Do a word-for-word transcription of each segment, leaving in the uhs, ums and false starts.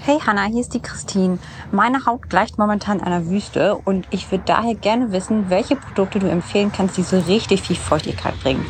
Hey Hanna, hier ist die Christine. Meine Haut gleicht momentan einer Wüste und ich würde daher gerne wissen, welche Produkte du empfehlen kannst, die so richtig viel Feuchtigkeit bringen.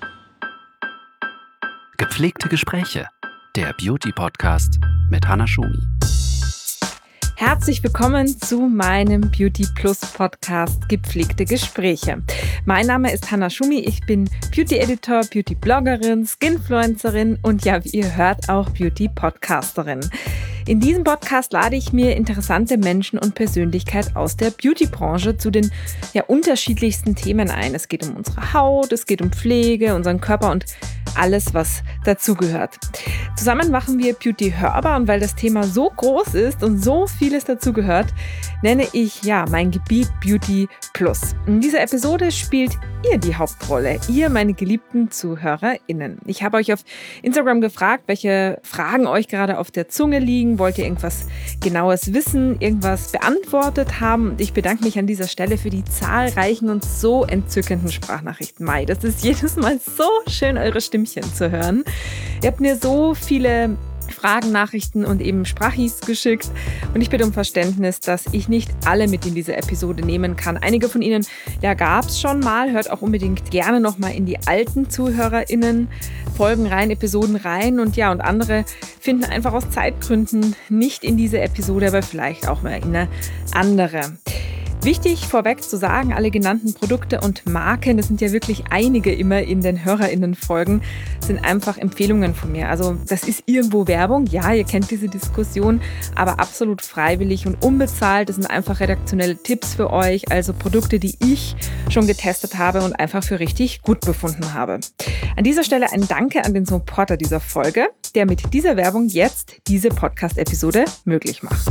Gepflegte Gespräche, der Beauty-Podcast mit Hanna Schumi. Herzlich willkommen zu meinem Beauty Plus Podcast Gepflegte Gespräche. Mein Name ist Hanna Schumi, ich bin Beauty Editor, Beauty Bloggerin, Skinfluencerin und ja, wie ihr hört, auch Beauty Podcasterin. In diesem Podcast lade ich mir interessante Menschen und Persönlichkeiten aus der Beauty-Branche zu den ja, unterschiedlichsten Themen ein. Es geht um unsere Haut, es geht um Pflege, unseren Körper und alles, was dazugehört. Zusammen machen wir Beauty hörbar und weil das Thema so groß ist und so vieles dazugehört, nenne ich ja mein Gebiet Beauty Plus. In dieser Episode spielt ihr die Hauptrolle, ihr meine geliebten ZuhörerInnen. Ich habe euch auf Instagram gefragt, welche Fragen euch gerade auf der Zunge liegen. Wollt ihr irgendwas Genaues wissen, irgendwas beantwortet haben? Und ich bedanke mich an dieser Stelle für die zahlreichen und so entzückenden Sprachnachrichten. Mai, das ist jedes Mal so schön, eure Stimmchen zu hören. Ihr habt mir so viele Fragen, Nachrichten und eben Sprachis geschickt und ich bitte um Verständnis, dass ich nicht alle mit in diese Episode nehmen kann. Einige von ihnen ja, gab es schon mal, hört auch unbedingt gerne nochmal in die alten ZuhörerInnen Folgen rein, Episoden rein und ja, und andere finden einfach aus Zeitgründen nicht in diese Episode, aber vielleicht auch mal in eine andere. Wichtig vorweg zu sagen, alle genannten Produkte und Marken, das sind ja wirklich einige immer in den HörerInnen-Folgen, sind einfach Empfehlungen von mir. Also das ist irgendwo Werbung, ja, ihr kennt diese Diskussion, aber absolut freiwillig und unbezahlt. Das sind einfach redaktionelle Tipps für euch, also Produkte, die ich schon getestet habe und einfach für richtig gut befunden habe. An dieser Stelle ein Danke an den Supporter dieser Folge, der mit dieser Werbung jetzt diese Podcast-Episode möglich macht.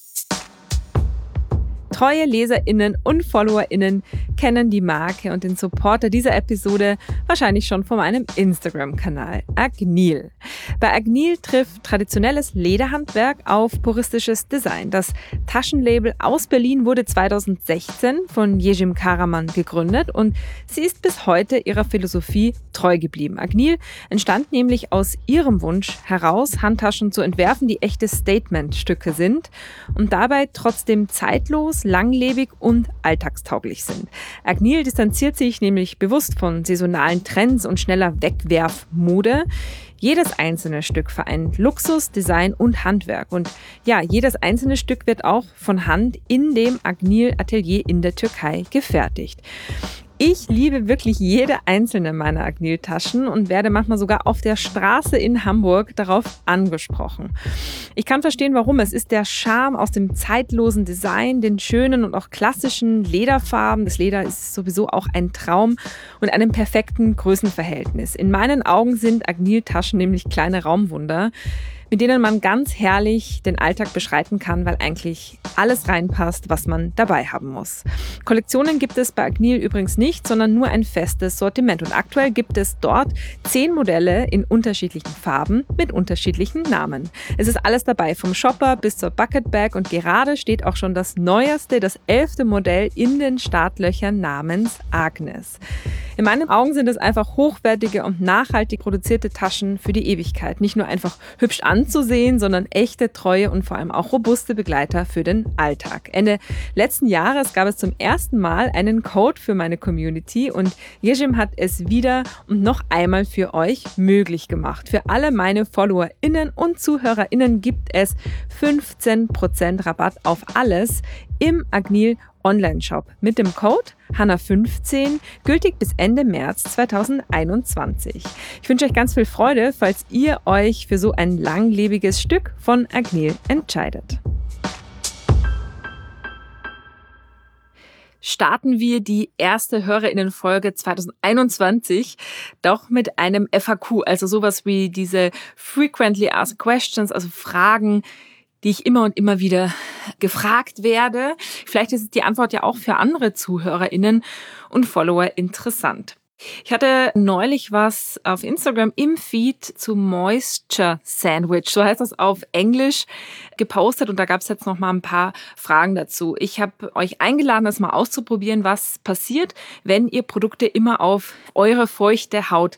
Treue LeserInnen und FollowerInnen kennen die Marke und den Supporter dieser Episode wahrscheinlich schon von meinem Instagram-Kanal Agnil. Bei Agnil trifft traditionelles Lederhandwerk auf puristisches Design. Das Taschenlabel aus Berlin wurde zweitausendsechzehn von Jejim Karaman gegründet und sie ist bis heute ihrer Philosophie treu geblieben. Agnil entstand nämlich aus ihrem Wunsch heraus, Handtaschen zu entwerfen, die echte Statement-Stücke sind und dabei trotzdem zeitlos, langlebig und alltagstauglich sind. Agnil distanziert sich nämlich bewusst von saisonalen Trends und schneller Wegwerfmode. Jedes einzelne Stück vereint Luxus, Design und Handwerk. Und ja, jedes einzelne Stück wird auch von Hand in dem Agnil Atelier in der Türkei gefertigt. Ich liebe wirklich jede einzelne meiner Agnil-Taschen und werde manchmal sogar auf der Straße in Hamburg darauf angesprochen. Ich kann verstehen, warum. Es ist der Charme aus dem zeitlosen Design, den schönen und auch klassischen Lederfarben. Das Leder ist sowieso auch ein Traum und einem perfekten Größenverhältnis. In meinen Augen sind Agnil-Taschen nämlich kleine Raumwunder, mit denen man ganz herrlich den Alltag beschreiten kann, weil eigentlich alles reinpasst, was man dabei haben muss. Kollektionen gibt es bei Agnil übrigens nicht, sondern nur ein festes Sortiment. Und aktuell gibt es dort zehn Modelle in unterschiedlichen Farben mit unterschiedlichen Namen. Es ist alles dabei, vom Shopper bis zur Bucket Bag und gerade steht auch schon das neueste, das elfte Modell in den Startlöchern namens Agnes. In meinen Augen sind es einfach hochwertige und nachhaltig produzierte Taschen für die Ewigkeit. Nicht nur einfach hübsch anzusehen, sondern echte, treue und vor allem auch robuste Begleiter für den Alltag. Ende letzten Jahres gab es zum ersten Mal einen Code für meine Community und Jejim hat es wieder und noch einmal für euch möglich gemacht. Für alle meine FollowerInnen und ZuhörerInnen gibt es fünfzehn Prozent Rabatt auf alles im Agnil Online-Shop mit dem Code Hanna fünfzehn, gültig bis Ende März zweitausendeinundzwanzig. Ich wünsche euch ganz viel Freude, falls ihr euch für so ein langlebiges Stück von Agnil entscheidet. Starten wir die erste HörerInnen-Folge zweitausendeinundzwanzig doch mit einem F A Q, also sowas wie diese Frequently Asked Questions, also Fragen, die ich immer und immer wieder gefragt werde. Vielleicht ist die Antwort ja auch für andere ZuhörerInnen und Follower interessant. Ich hatte neulich was auf Instagram im Feed zu Moisture Sandwich, so heißt das auf Englisch, gepostet und da gab es jetzt noch mal ein paar Fragen dazu. Ich habe euch eingeladen, das mal auszuprobieren, was passiert, wenn ihr Produkte immer auf eure feuchte Haut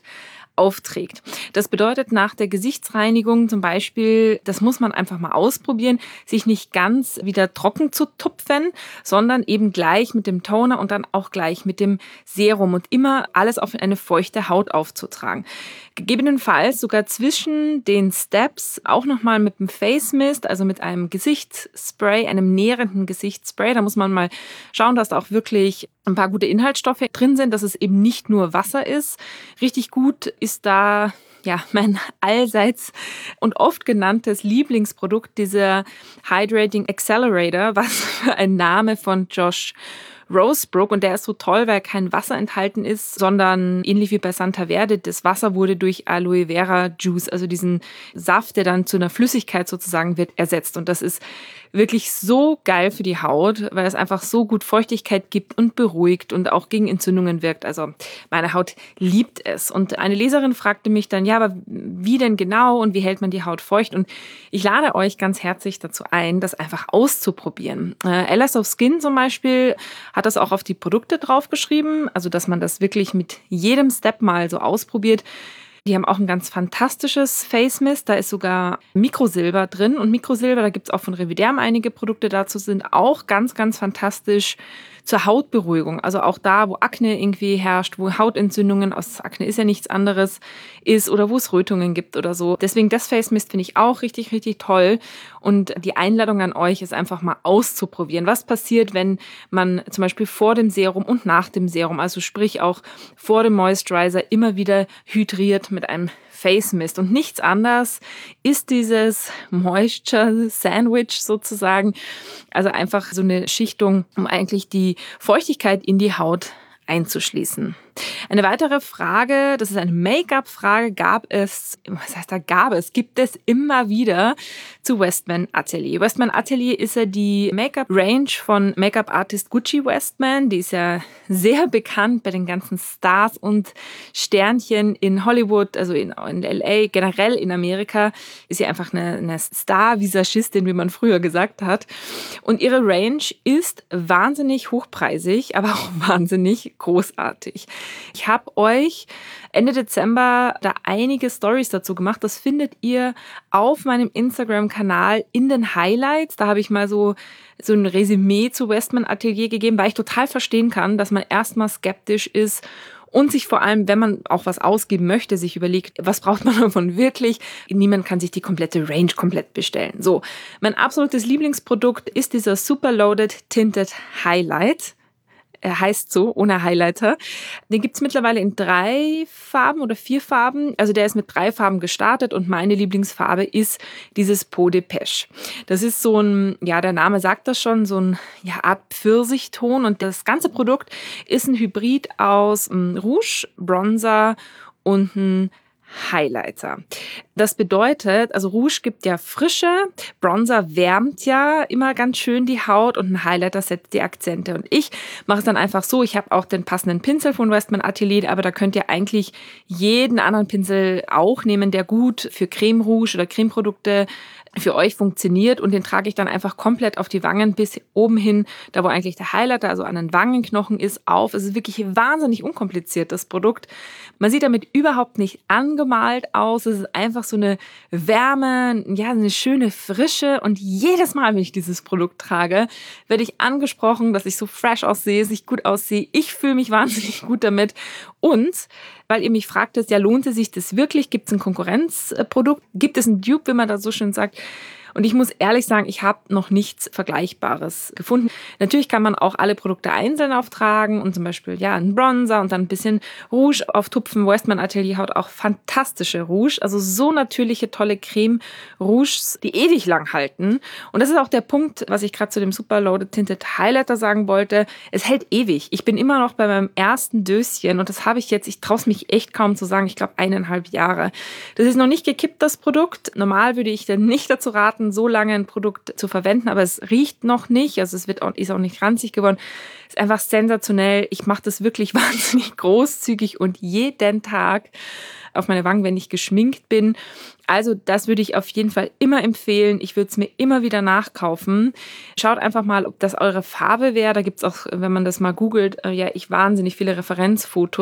aufträgt. Das bedeutet nach der Gesichtsreinigung zum Beispiel, das muss man einfach mal ausprobieren, sich nicht ganz wieder trocken zu tupfen, sondern eben gleich mit dem Toner und dann auch gleich mit dem Serum und immer alles auf eine feuchte Haut aufzutragen. Gegebenenfalls sogar zwischen den Steps auch nochmal mit dem Face Mist, also mit einem Gesichtsspray, einem nährenden Gesichtsspray. Da muss man mal schauen, dass da auch wirklich ein paar gute Inhaltsstoffe drin sind, dass es eben nicht nur Wasser ist. Richtig gut ist da ja mein allseits und oft genanntes Lieblingsprodukt, dieser Hydrating Accelerator, was für ein Name von Josh Rosebrook, und der ist so toll, weil kein Wasser enthalten ist, sondern ähnlich wie bei Santa Verde, das Wasser wurde durch Aloe Vera Juice, also diesen Saft, der dann zu einer Flüssigkeit sozusagen wird, ersetzt. Und das ist wirklich so geil für die Haut, weil es einfach so gut Feuchtigkeit gibt und beruhigt und auch gegen Entzündungen wirkt. Also meine Haut liebt es. Und eine Leserin fragte mich dann, ja, aber wie denn genau und wie hält man die Haut feucht? Und ich lade euch ganz herzlich dazu ein, das einfach auszuprobieren. Äh, Alice of Skin zum Beispiel hat das auch auf die Produkte draufgeschrieben, also dass man das wirklich mit jedem Step mal so ausprobiert. Die haben auch ein ganz fantastisches Face Mist, da ist sogar Mikrosilber drin, und Mikrosilber, da gibt es auch von Reviderm einige Produkte dazu, sind auch ganz, ganz fantastisch zur Hautberuhigung. Also auch da, wo Akne irgendwie herrscht, wo Hautentzündungen, aus Akne ist ja nichts anderes, ist oder wo es Rötungen gibt oder so. Deswegen das Face Mist finde ich auch richtig, richtig toll. Und die Einladung an euch ist einfach mal auszuprobieren. Was passiert, wenn man zum Beispiel vor dem Serum und nach dem Serum, also sprich auch vor dem Moisturizer, immer wieder hydriert mit einem Face Mist. Und nichts anderes ist dieses Moisture Sandwich sozusagen. Also einfach so eine Schichtung, um eigentlich die Feuchtigkeit in die Haut einzuschließen. Eine weitere Frage, das ist eine Make-up-Frage, gab es, was heißt da gab es, gibt es immer wieder zu Westman Atelier. Westman Atelier ist ja die Make-up-Range von Make-up-Artist Gucci Westman. Die ist ja sehr bekannt bei den ganzen Stars und Sternchen in Hollywood, also in, in L A, generell in Amerika. Ist ja einfach eine, eine Star-Visagistin, wie man früher gesagt hat. Und ihre Range ist wahnsinnig hochpreisig, aber auch wahnsinnig großartig. Ich habe euch Ende Dezember da einige Stories dazu gemacht. Das findet ihr auf meinem Instagram-Kanal in den Highlights. Da habe ich mal so, so ein Resümee zu Westman Atelier gegeben, weil ich total verstehen kann, dass man erstmal skeptisch ist und sich vor allem, wenn man auch was ausgeben möchte, sich überlegt, was braucht man davon wirklich? Niemand kann sich die komplette Range komplett bestellen. So, mein absolutes Lieblingsprodukt ist dieser Superloaded Tinted Highlight. Er heißt so, ohne Highlighter. Den gibt's mittlerweile in drei Farben oder vier Farben. Also der ist mit drei Farben gestartet und meine Lieblingsfarbe ist dieses Peau de Pêche. Das ist so ein, ja, der Name sagt das schon, so ein ja, Art Pfirsichton. Und das ganze Produkt ist ein Hybrid aus um, Rouge, Bronzer und ein Highlighter. Das bedeutet, also Rouge gibt ja Frische, Bronzer wärmt ja immer ganz schön die Haut und ein Highlighter setzt die Akzente. Und ich mache es dann einfach so, ich habe auch den passenden Pinsel von Westman Atelier, aber da könnt ihr eigentlich jeden anderen Pinsel auch nehmen, der gut für Creme Rouge oder Cremeprodukte für euch funktioniert, und den trage ich dann einfach komplett auf die Wangen bis oben hin, da wo eigentlich der Highlighter, also an den Wangenknochen ist, auf. Es ist wirklich wahnsinnig unkompliziert, das Produkt. Man sieht damit überhaupt nicht angemalt aus. Es ist einfach so eine Wärme, ja, eine schöne Frische, und jedes Mal, wenn ich dieses Produkt trage, werde ich angesprochen, dass ich so fresh aussehe, dass ich gut aussehe. Ich fühle mich wahnsinnig gut damit, und weil ihr mich fragtet, ja, lohnte sich das wirklich? Gibt es ein Konkurrenzprodukt? Gibt es ein Dupe, wie man da so schön sagt? Und ich muss ehrlich sagen, ich habe noch nichts Vergleichbares gefunden. Natürlich kann man auch alle Produkte einzeln auftragen und zum Beispiel ja einen Bronzer und dann ein bisschen Rouge auftupfen. Westman Atelier hat auch fantastische Rouge, also so natürliche, tolle Creme-Rouges, die ewig lang halten. Und das ist auch der Punkt, was ich gerade zu dem Superloaded Tinted Highlighter sagen wollte. Es hält ewig. Ich bin immer noch bei meinem ersten Döschen, und das habe ich jetzt, ich traue es mich echt kaum zu sagen, ich glaube eineinhalb Jahre. Das ist noch nicht gekippt, das Produkt. Normal würde ich dann nicht dazu raten, so lange ein Produkt zu verwenden, aber es riecht noch nicht, also es wird auch, ist auch nicht ranzig geworden. Ist einfach sensationell. Ich mache das wirklich wahnsinnig großzügig und jeden Tag auf meine Wangen, wenn ich geschminkt bin. Also das würde ich auf jeden Fall immer empfehlen. Ich würde es mir immer wieder nachkaufen. Schaut einfach mal, ob das eure Farbe wäre. Da gibt es auch, wenn man das mal googelt, ja, ich wahnsinnig viele Referenzfotos.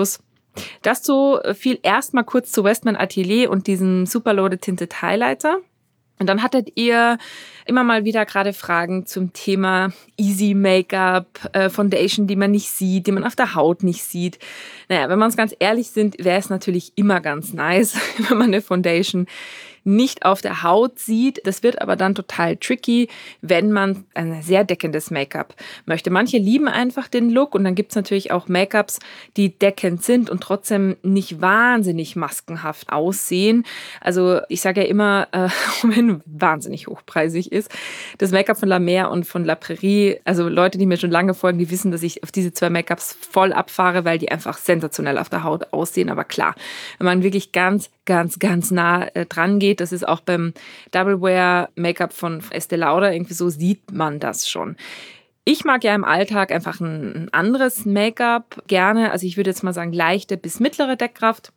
Dazu viel erstmal kurz zu Westman Atelier und diesem Superloaded Tinted Highlighter. Und dann hattet ihr immer mal wieder gerade Fragen zum Thema Easy Make-up, äh, Foundation, die man nicht sieht, die man auf der Haut nicht sieht. Naja, wenn wir uns ganz ehrlich sind, wäre es natürlich immer ganz nice, wenn man eine Foundation nicht auf der Haut sieht. Das wird aber dann total tricky, wenn man ein sehr deckendes Make-up möchte. Manche lieben einfach den Look und dann gibt es natürlich auch Make-ups, die deckend sind und trotzdem nicht wahnsinnig maskenhaft aussehen. Also ich sage ja immer, äh, wenn wahnsinnig hochpreisig ist, das Make-up von La Mer und von La Prairie, also Leute, die mir schon lange folgen, die wissen, dass ich auf diese zwei Make-ups voll abfahre, weil die einfach sensationell auf der Haut aussehen. Aber klar, wenn man wirklich ganz, ganz, ganz nah äh, dran geht, das ist auch beim Double Wear Make-up von Estée Lauder, irgendwie so sieht man das schon. Ich mag ja im Alltag einfach ein, ein anderes Make-up gerne, also ich würde jetzt mal sagen leichte bis mittlere Deckkraft.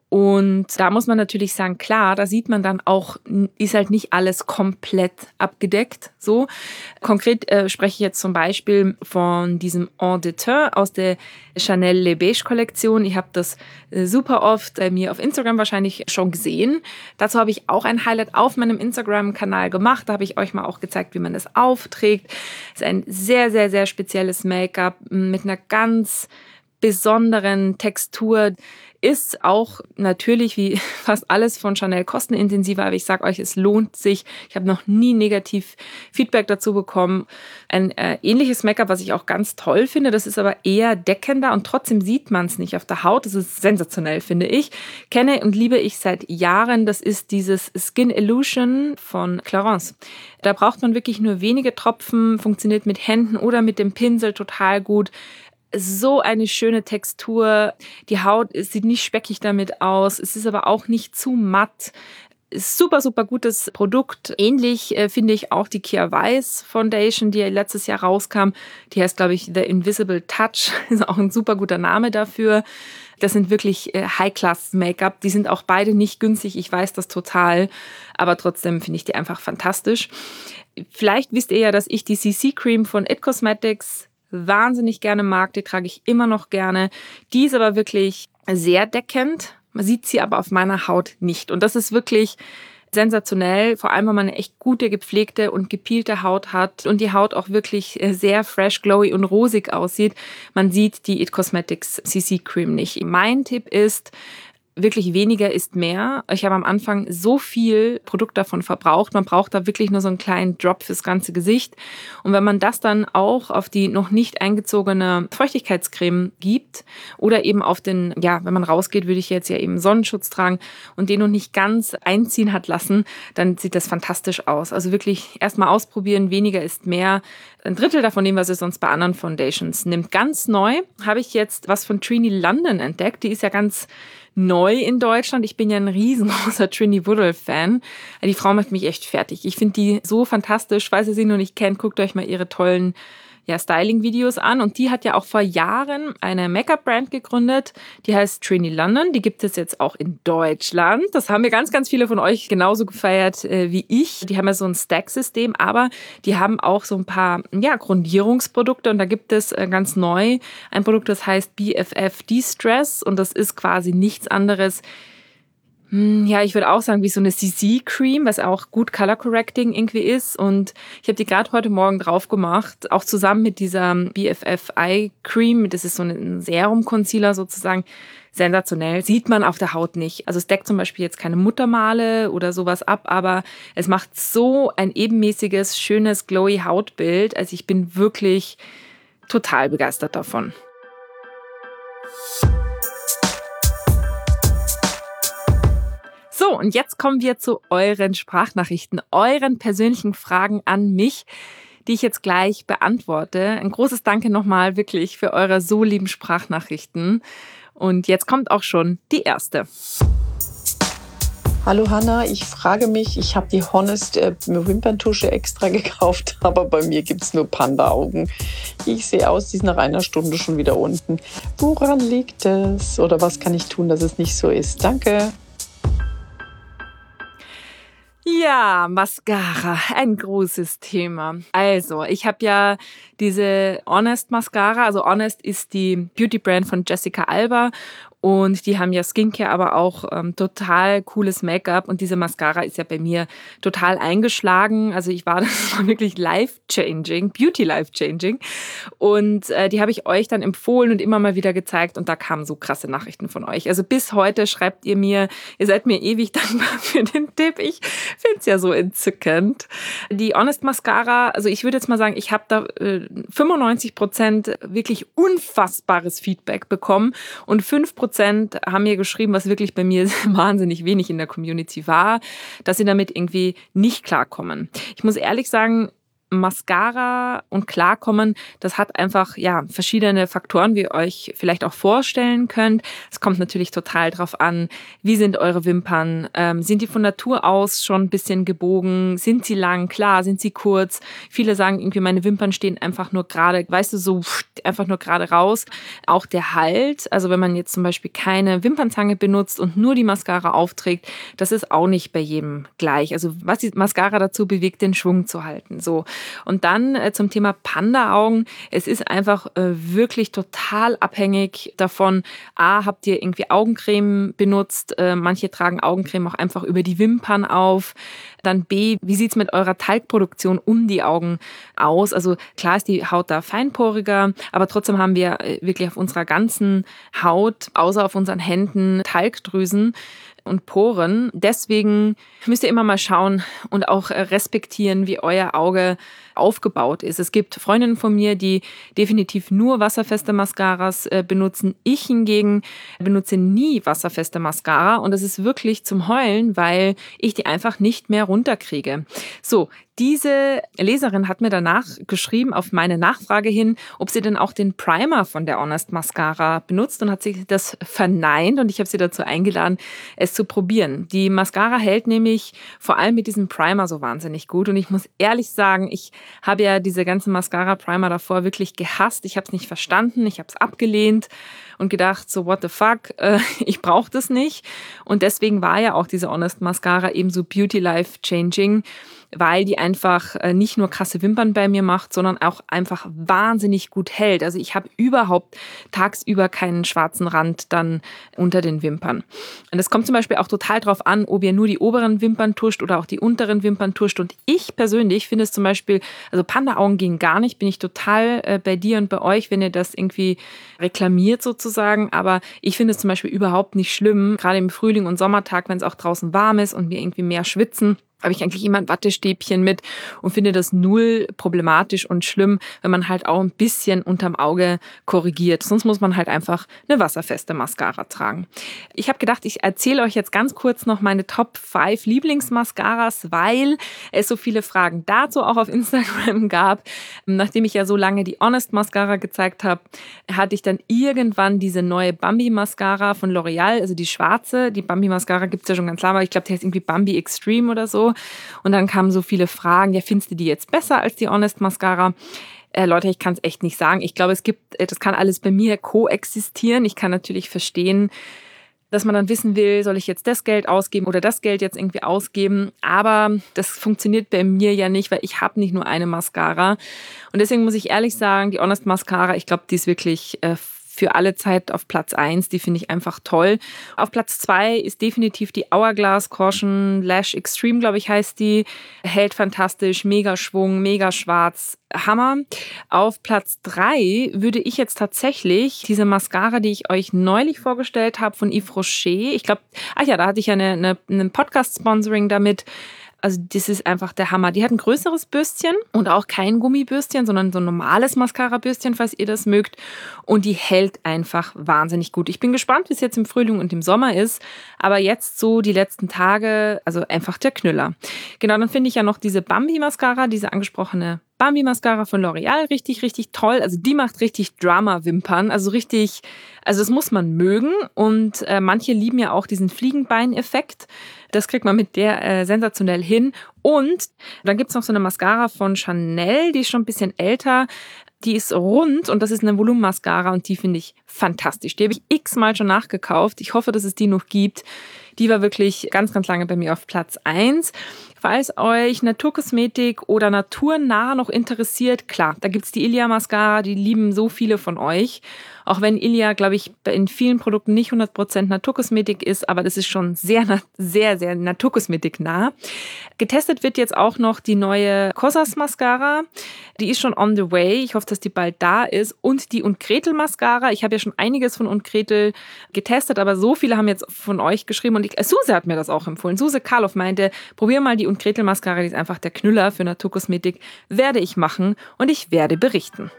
Und da muss man natürlich sagen, klar, da sieht man dann auch, ist halt nicht alles komplett abgedeckt. So konkret äh, spreche ich jetzt zum Beispiel von diesem En de Teint aus der Chanel Le Beige Kollektion. Ich habe das äh, super oft bei mir auf Instagram wahrscheinlich schon gesehen. Dazu habe ich auch ein Highlight auf meinem Instagram-Kanal gemacht. Da habe ich euch mal auch gezeigt, wie man das aufträgt. Es ist ein sehr, sehr, sehr spezielles Make-up mit einer ganz besonderen Textur. Ist auch natürlich wie fast alles von Chanel kostenintensiver, aber ich sage euch, es lohnt sich. Ich habe noch nie negativ Feedback dazu bekommen. Ein äh, ähnliches Make-up, was ich auch ganz toll finde, das ist aber eher deckender und trotzdem sieht man es nicht auf der Haut. Das ist sensationell, finde ich. Kenne und liebe ich seit Jahren. Das ist dieses Skin Illusion von Clarins. Da braucht man wirklich nur wenige Tropfen, funktioniert mit Händen oder mit dem Pinsel total gut. So eine schöne Textur. Die Haut sieht nicht speckig damit aus. Es ist aber auch nicht zu matt. Super, super gutes Produkt. Ähnlich äh, finde ich auch die Kia Weiss Foundation, die letztes Jahr rauskam. Die heißt, glaube ich, The Invisible Touch. Ist auch ein super guter Name dafür. Das sind wirklich äh, High-Class-Make-up. Die sind auch beide nicht günstig. Ich weiß das total. Aber trotzdem finde ich die einfach fantastisch. Vielleicht wisst ihr ja, dass ich die C C Cream von It Cosmetics wahnsinnig gerne mag, die trage ich immer noch gerne. Die ist aber wirklich sehr deckend. Man sieht sie aber auf meiner Haut nicht. Und das ist wirklich sensationell, vor allem wenn man eine echt gute, gepflegte und gepielte Haut hat und die Haut auch wirklich sehr fresh, glowy und rosig aussieht. Man sieht die It Cosmetics C C Cream nicht. Mein Tipp ist, wirklich weniger ist mehr. Ich habe am Anfang so viel Produkt davon verbraucht. Man braucht da wirklich nur so einen kleinen Drop fürs ganze Gesicht. Und wenn man das dann auch auf die noch nicht eingezogene Feuchtigkeitscreme gibt oder eben auf den, ja, wenn man rausgeht, würde ich jetzt ja eben Sonnenschutz tragen und den noch nicht ganz einziehen hat lassen, dann sieht das fantastisch aus. Also wirklich erstmal ausprobieren, weniger ist mehr. Ein Drittel davon nehmen, was ihr sonst bei anderen Foundations nimmt. Ganz neu habe ich jetzt was von Trini London entdeckt. Die ist ja ganz neu in Deutschland. Ich bin ja ein riesengroßer Trini Woodall-Fan. Die Frau macht mich echt fertig. Ich finde die so fantastisch. Falls ihr sie noch nicht kennt, guckt euch mal ihre tollen ja, Styling-Videos an. Und die hat ja auch vor Jahren eine Make-up-Brand gegründet. Die heißt Trini London. Die gibt es jetzt auch in Deutschland. Das haben mir ganz, ganz viele von euch genauso gefeiert äh, wie ich. Die haben ja so ein Stack-System, aber die haben auch so ein paar ja, Grundierungsprodukte. Und da gibt es äh, ganz neu ein Produkt, das heißt B F F De-Stress. Und das ist quasi nichts anderes. Ja, ich würde auch sagen, wie so eine C C-Cream, was auch gut Color Correcting irgendwie ist. Und ich habe die gerade heute Morgen drauf gemacht, auch zusammen mit dieser B F F Eye Cream. Das ist so ein Serum-Concealer sozusagen. Sensationell. Sieht man auf der Haut nicht. Also es deckt zum Beispiel jetzt keine Muttermale oder sowas ab, aber es macht so ein ebenmäßiges, schönes, glowy Hautbild. Also ich bin wirklich total begeistert davon. So, und jetzt kommen wir zu euren Sprachnachrichten, euren persönlichen Fragen an mich, die ich jetzt gleich beantworte. Ein großes Danke nochmal wirklich für eure so lieben Sprachnachrichten. Und jetzt kommt auch schon die erste. Hallo Hanna, ich frage mich, ich habe die Honest äh, Wimperntusche extra gekauft, aber bei mir gibt es nur Panda-Augen. Ich sehe aus, die ist nach einer Stunde schon wieder unten. Woran liegt es? Oder was kann ich tun, dass es nicht so ist? Danke. Ja, Mascara, ein großes Thema. Also, ich habe ja diese Honest Mascara, also Honest ist die Beauty-Brand von Jessica Alba und die haben ja Skincare, aber auch ähm, total cooles Make-up und diese Mascara ist ja bei mir total eingeschlagen. Also ich war, das war wirklich life-changing, Beauty-life-changing und äh, die habe ich euch dann empfohlen und immer mal wieder gezeigt und da kamen so krasse Nachrichten von euch. Also bis heute schreibt ihr mir, ihr seid mir ewig dankbar für den Tipp. Ich finde es ja so entzückend. Die Honest Mascara, also ich würde jetzt mal sagen, ich habe da äh, fünfundneunzig Prozent wirklich unfassbares Feedback bekommen und fünf Prozent haben mir geschrieben, was wirklich bei mir wahnsinnig wenig in der Community war, dass sie damit irgendwie nicht klarkommen. Ich muss ehrlich sagen, Mascara und Klarkommen, das hat einfach ja verschiedene Faktoren, wie ihr euch vielleicht auch vorstellen könnt. Es kommt natürlich total drauf an, wie sind eure Wimpern? Ähm, sind die von Natur aus schon ein bisschen gebogen? Sind sie lang? Klar, sind sie kurz? Viele sagen irgendwie, meine Wimpern stehen einfach nur gerade, weißt du, so einfach nur gerade raus. Auch der Halt, also wenn man jetzt zum Beispiel keine Wimpernzange benutzt und nur die Mascara aufträgt, das ist auch nicht bei jedem gleich. Also was die Mascara dazu bewegt, den Schwung zu halten. So. Und dann äh, zum Thema Panda-Augen. Es ist einfach äh, wirklich total abhängig davon, A, habt ihr irgendwie Augencreme benutzt? Äh, manche tragen Augencreme auch einfach über die Wimpern auf. Dann B, wie sieht's mit eurer Talgproduktion um die Augen aus? Also klar ist die Haut da feinporiger, aber trotzdem haben wir wirklich auf unserer ganzen Haut, außer auf unseren Händen, Talgdrüsen und Poren. Deswegen müsst ihr immer mal schauen und auch respektieren, wie euer Auge aufgebaut ist. Es gibt Freundinnen von mir, die definitiv nur wasserfeste Mascaras äh, benutzen. Ich hingegen benutze nie wasserfeste Mascara und das ist wirklich zum Heulen, weil ich die einfach nicht mehr runterkriege. So, diese Leserin hat mir danach geschrieben, auf meine Nachfrage hin, ob sie denn auch den Primer von der Honest Mascara benutzt und hat sich das verneint und ich habe sie dazu eingeladen, es zu probieren. Die Mascara hält nämlich vor allem mit diesem Primer so wahnsinnig gut und ich muss ehrlich sagen, ich habe ja diese ganzen Mascara-Primer davor wirklich gehasst. Ich habe es nicht verstanden, ich habe es abgelehnt und gedacht, so what the fuck, äh, ich brauche das nicht. Und deswegen war ja auch diese Honest Mascara eben so Beauty-Life-Changing, weil die einfach nicht nur krasse Wimpern bei mir macht, sondern auch einfach wahnsinnig gut hält. Also ich habe überhaupt tagsüber keinen schwarzen Rand dann unter den Wimpern. Und es kommt zum Beispiel auch total drauf an, ob ihr nur die oberen Wimpern tuscht oder auch die unteren Wimpern tuscht. Und ich persönlich finde es zum Beispiel, also Panda-Augen gehen gar nicht, bin ich total äh, bei dir und bei euch, wenn ihr das irgendwie reklamiert sozusagen. Aber ich finde es zum Beispiel überhaupt nicht schlimm, gerade im Frühling und Sommertag, wenn es auch draußen warm ist und wir irgendwie mehr schwitzen, habe ich eigentlich immer ein Wattestäbchen mit und finde das null problematisch und schlimm, wenn man halt auch ein bisschen unterm Auge korrigiert. Sonst muss man halt einfach eine wasserfeste Mascara tragen. Ich habe gedacht, ich erzähle euch jetzt ganz kurz noch meine Top fünf Lieblingsmascaras, weil es so viele Fragen dazu auch auf Instagram gab. Nachdem ich ja so lange die Honest Mascara gezeigt habe, hatte ich dann irgendwann diese neue Bambi Mascara von L'Oreal, also die schwarze. Die Bambi Mascara gibt es ja schon ganz lange, aber ich glaube, die heißt irgendwie Bambi Extreme oder so. Und dann kamen so viele Fragen, ja, findest du die jetzt besser als die Honest Mascara? Äh, Leute, ich kann es echt nicht sagen. Ich glaube, es gibt, das kann alles bei mir koexistieren. Ich kann natürlich verstehen, dass man dann wissen will, soll ich jetzt das Geld ausgeben oder das Geld jetzt irgendwie ausgeben. Aber das funktioniert bei mir ja nicht, weil ich habe nicht nur eine Mascara. Und deswegen muss ich ehrlich sagen, die Honest Mascara, ich glaube, die ist wirklich äh, für alle Zeit auf Platz eins, die finde ich einfach toll. Auf Platz zwei ist definitiv die Hourglass Caution Lash Extreme, glaube ich, heißt die. Hält fantastisch, mega Schwung, mega schwarz, Hammer. Auf Platz drei würde ich jetzt tatsächlich diese Mascara, die ich euch neulich vorgestellt habe von Yves Rocher, ich glaube, ach ja, da hatte ich ja eine, eine, eine Podcast-Sponsoring damit. Also das ist einfach der Hammer. Die hat ein größeres Bürstchen und auch kein Gummibürstchen, sondern so ein normales Mascara-Bürstchen, falls ihr das mögt. Und die hält einfach wahnsinnig gut. Ich bin gespannt, wie es jetzt im Frühling und im Sommer ist. Aber jetzt so die letzten Tage, also einfach der Knüller. Genau, dann finde ich ja noch diese Bambi-Mascara, diese angesprochene Bambi-Mascara von L'Oreal, richtig, richtig toll. Also die macht richtig Drama-Wimpern, also richtig, also das muss man mögen. Und äh, manche lieben ja auch diesen Fliegenbein-Effekt. Das kriegt man mit der äh, sensationell hin. Und dann gibt's noch so eine Mascara von Chanel, die ist schon ein bisschen älter. Die ist rund und das ist eine Volumenmascara und die finde ich fantastisch. Die habe ich x-mal schon nachgekauft. Ich hoffe, dass es die noch gibt. Die war wirklich ganz, ganz lange bei mir auf Platz eins. Falls euch Naturkosmetik oder naturnah noch interessiert, klar, da gibt's die Ilia Mascara, die lieben so viele von euch. Auch wenn Ilia, glaube ich, in vielen Produkten nicht hundert Prozent Naturkosmetik ist, aber das ist schon sehr, sehr, sehr Naturkosmetik-nah. Getestet wird jetzt auch noch die neue Kosas Mascara. Die ist schon on the way. Ich hoffe, dass die bald da ist. Und die Und Gretel Mascara. Ich habe ja schon einiges von Und Gretel getestet, aber so viele haben jetzt von euch geschrieben. Und ich, Suse hat mir das auch empfohlen. Suse Karloff meinte, probier mal die Und Gretel Mascara. Die ist einfach der Knüller für Naturkosmetik. Werde ich machen und ich werde berichten.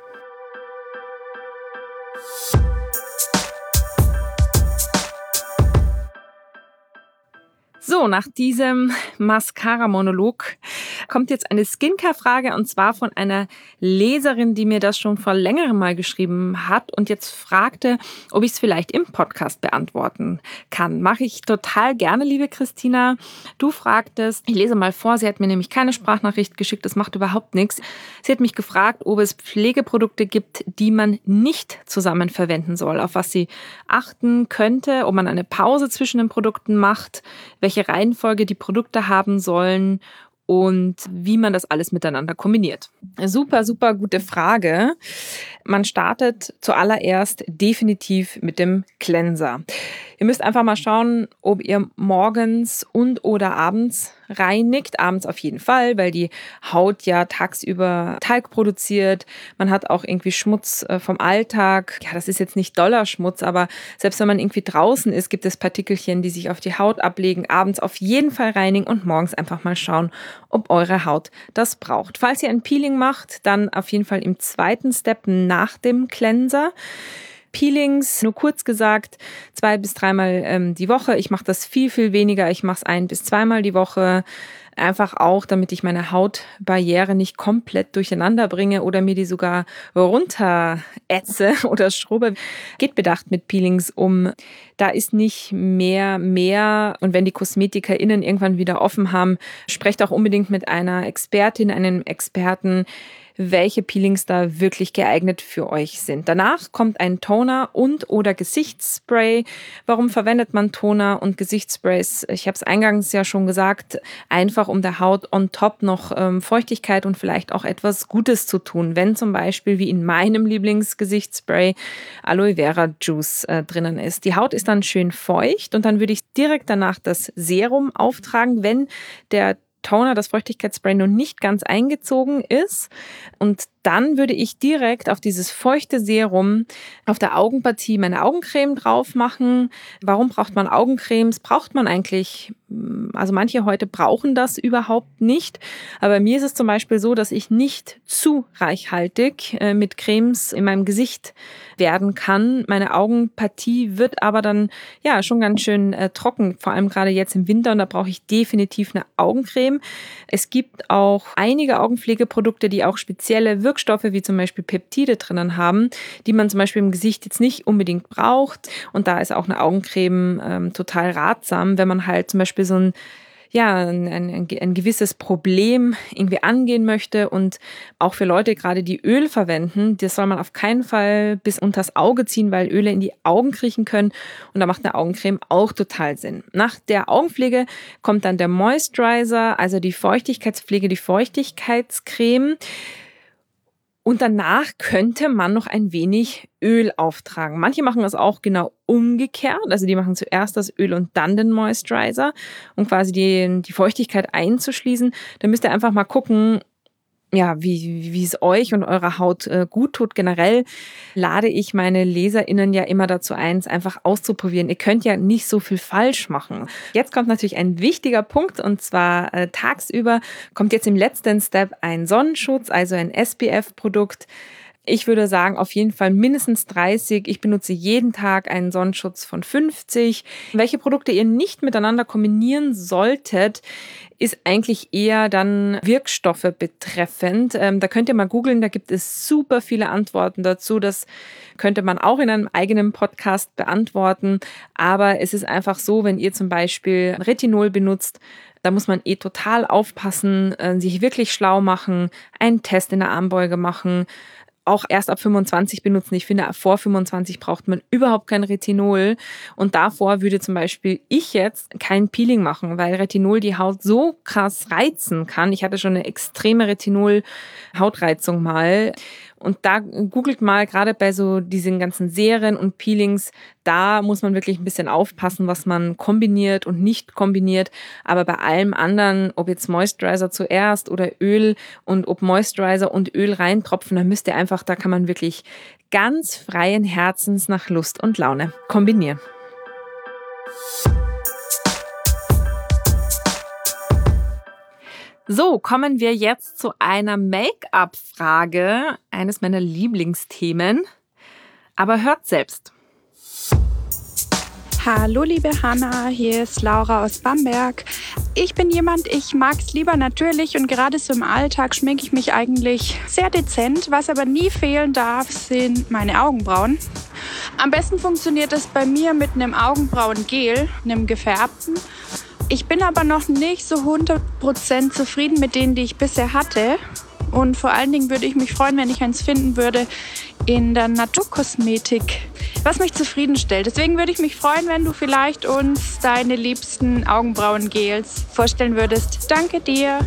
So, nach diesem Mascara-Monolog kommt jetzt eine Skincare-Frage und zwar von einer Leserin, die mir das schon vor längerem mal geschrieben hat und jetzt fragte, ob ich es vielleicht im Podcast beantworten kann. Mache ich total gerne, liebe Christina. Du fragtest, ich lese mal vor, sie hat mir nämlich keine Sprachnachricht geschickt, das macht überhaupt nichts. Sie hat mich gefragt, ob es Pflegeprodukte gibt, die man nicht zusammen verwenden soll, auf was sie achten könnte, ob man eine Pause zwischen den Produkten macht, welche Reihenfolge die Produkte haben sollen und wie man das alles miteinander kombiniert. Super, super gute Frage. Man startet zuallererst definitiv mit dem Cleanser. Ihr müsst einfach mal schauen, ob ihr morgens und oder abends reinigt. Abends auf jeden Fall, weil die Haut ja tagsüber Talg produziert. Man hat auch irgendwie Schmutz vom Alltag. Ja, das ist jetzt nicht doller Schmutz, aber selbst wenn man irgendwie draußen ist, gibt es Partikelchen, die sich auf die Haut ablegen. Abends auf jeden Fall reinigen und morgens einfach mal schauen, ob eure Haut das braucht. Falls ihr ein Peeling macht, dann auf jeden Fall im zweiten Step nach dem Cleanser. Peelings, nur kurz gesagt, zwei bis dreimal ähm, die Woche. Ich mache das viel, viel weniger. Ich mache es ein bis zweimal die Woche. Einfach auch, damit ich meine Hautbarriere nicht komplett durcheinander bringe oder mir die sogar runterätze oder schrubbe. Geht bedacht mit Peelings um. Da ist nicht mehr mehr. Und wenn die KosmetikerInnen irgendwann wieder offen haben, sprecht auch unbedingt mit einer Expertin, einem Experten, welche Peelings da wirklich geeignet für euch sind. Danach kommt ein Toner und oder Gesichtsspray. Warum verwendet man Toner und Gesichtssprays? Ich habe es eingangs ja schon gesagt, einfach um der Haut on top noch ähm, Feuchtigkeit und vielleicht auch etwas Gutes zu tun. Wenn zum Beispiel, wie in meinem Lieblingsgesichtsspray, Aloe Vera Juice äh, drinnen ist. Die Haut ist dann schön feucht und dann würde ich direkt danach das Serum auftragen, wenn der Toner, das Feuchtigkeitsspray, noch nicht ganz eingezogen ist. Und dann würde ich direkt auf dieses feuchte Serum auf der Augenpartie meine Augencreme drauf machen. Warum braucht man Augencremes? Braucht man eigentlich, also manche heute brauchen das überhaupt nicht. Aber bei mir ist es zum Beispiel so, dass ich nicht zu reichhaltig mit Cremes in meinem Gesicht werden kann. Meine Augenpartie wird aber dann ja schon ganz schön äh, trocken, vor allem gerade jetzt im Winter und da brauche ich definitiv eine Augencreme. Es gibt auch einige Augenpflegeprodukte, die auch spezielle Wirkstoffe wie zum Beispiel Peptide drinnen haben, die man zum Beispiel im Gesicht jetzt nicht unbedingt braucht und da ist auch eine Augencreme ähm, total ratsam, wenn man halt zum Beispiel so ein ja, ein, ein, ein gewisses Problem irgendwie angehen möchte und auch für Leute gerade, die Öl verwenden, das soll man auf keinen Fall bis unters Auge ziehen, weil Öle in die Augen kriechen können und da macht eine Augencreme auch total Sinn. Nach der Augenpflege kommt dann der Moisturizer, also die Feuchtigkeitspflege, die Feuchtigkeitscreme. Und danach könnte man noch ein wenig Öl auftragen. Manche machen das auch genau umgekehrt. Also die machen zuerst das Öl und dann den Moisturizer, um quasi die, die Feuchtigkeit einzuschließen. Da müsst ihr einfach mal gucken, ja, wie, wie es euch und eurer Haut äh, gut tut. Generell lade ich meine LeserInnen ja immer dazu ein, es einfach auszuprobieren. Ihr könnt ja nicht so viel falsch machen. Jetzt kommt natürlich ein wichtiger Punkt und zwar äh, tagsüber kommt jetzt im letzten Step ein Sonnenschutz, also ein S P F-Produkt. Ich würde sagen, auf jeden Fall mindestens dreißig. Ich benutze jeden Tag einen Sonnenschutz von fünfzig. Welche Produkte ihr nicht miteinander kombinieren solltet, ist eigentlich eher dann Wirkstoffe betreffend. Ähm, da könnt ihr mal googeln, da gibt es super viele Antworten dazu. Das könnte man auch in einem eigenen Podcast beantworten. Aber es ist einfach so, wenn ihr zum Beispiel Retinol benutzt, da muss man eh total aufpassen, äh, sich wirklich schlau machen, einen Test in der Armbeuge machen, auch erst ab fünfundzwanzig benutzen. Ich finde, vor fünfundzwanzig braucht man überhaupt kein Retinol. Und davor würde zum Beispiel ich jetzt kein Peeling machen, weil Retinol die Haut so krass reizen kann. Ich hatte schon eine extreme Retinol-Hautreizung mal. Und da googelt mal, gerade bei so diesen ganzen Serien und Peelings, da muss man wirklich ein bisschen aufpassen, was man kombiniert und nicht kombiniert. Aber bei allem anderen, ob jetzt Moisturizer zuerst oder Öl und ob Moisturizer und Öl reintropfen, dann müsst ihr einfach, da kann man wirklich ganz freien Herzens nach Lust und Laune kombinieren. So, kommen wir jetzt zu einer Make-up-Frage, eines meiner Lieblingsthemen. Aber hört selbst. Hallo liebe Hanna, hier ist Laura aus Bamberg. Ich bin jemand, ich mag es lieber natürlich und gerade so im Alltag schminke ich mich eigentlich sehr dezent. Was aber nie fehlen darf, sind meine Augenbrauen. Am besten funktioniert es bei mir mit einem Augenbrauengel, einem gefärbten. Ich bin aber noch nicht so hundert Prozent zufrieden mit denen, die ich bisher hatte. Und vor allen Dingen würde ich mich freuen, wenn ich eins finden würde in der Naturkosmetik, was mich zufriedenstellt. Deswegen würde ich mich freuen, wenn du vielleicht uns deine liebsten Augenbrauengels vorstellen würdest. Danke dir.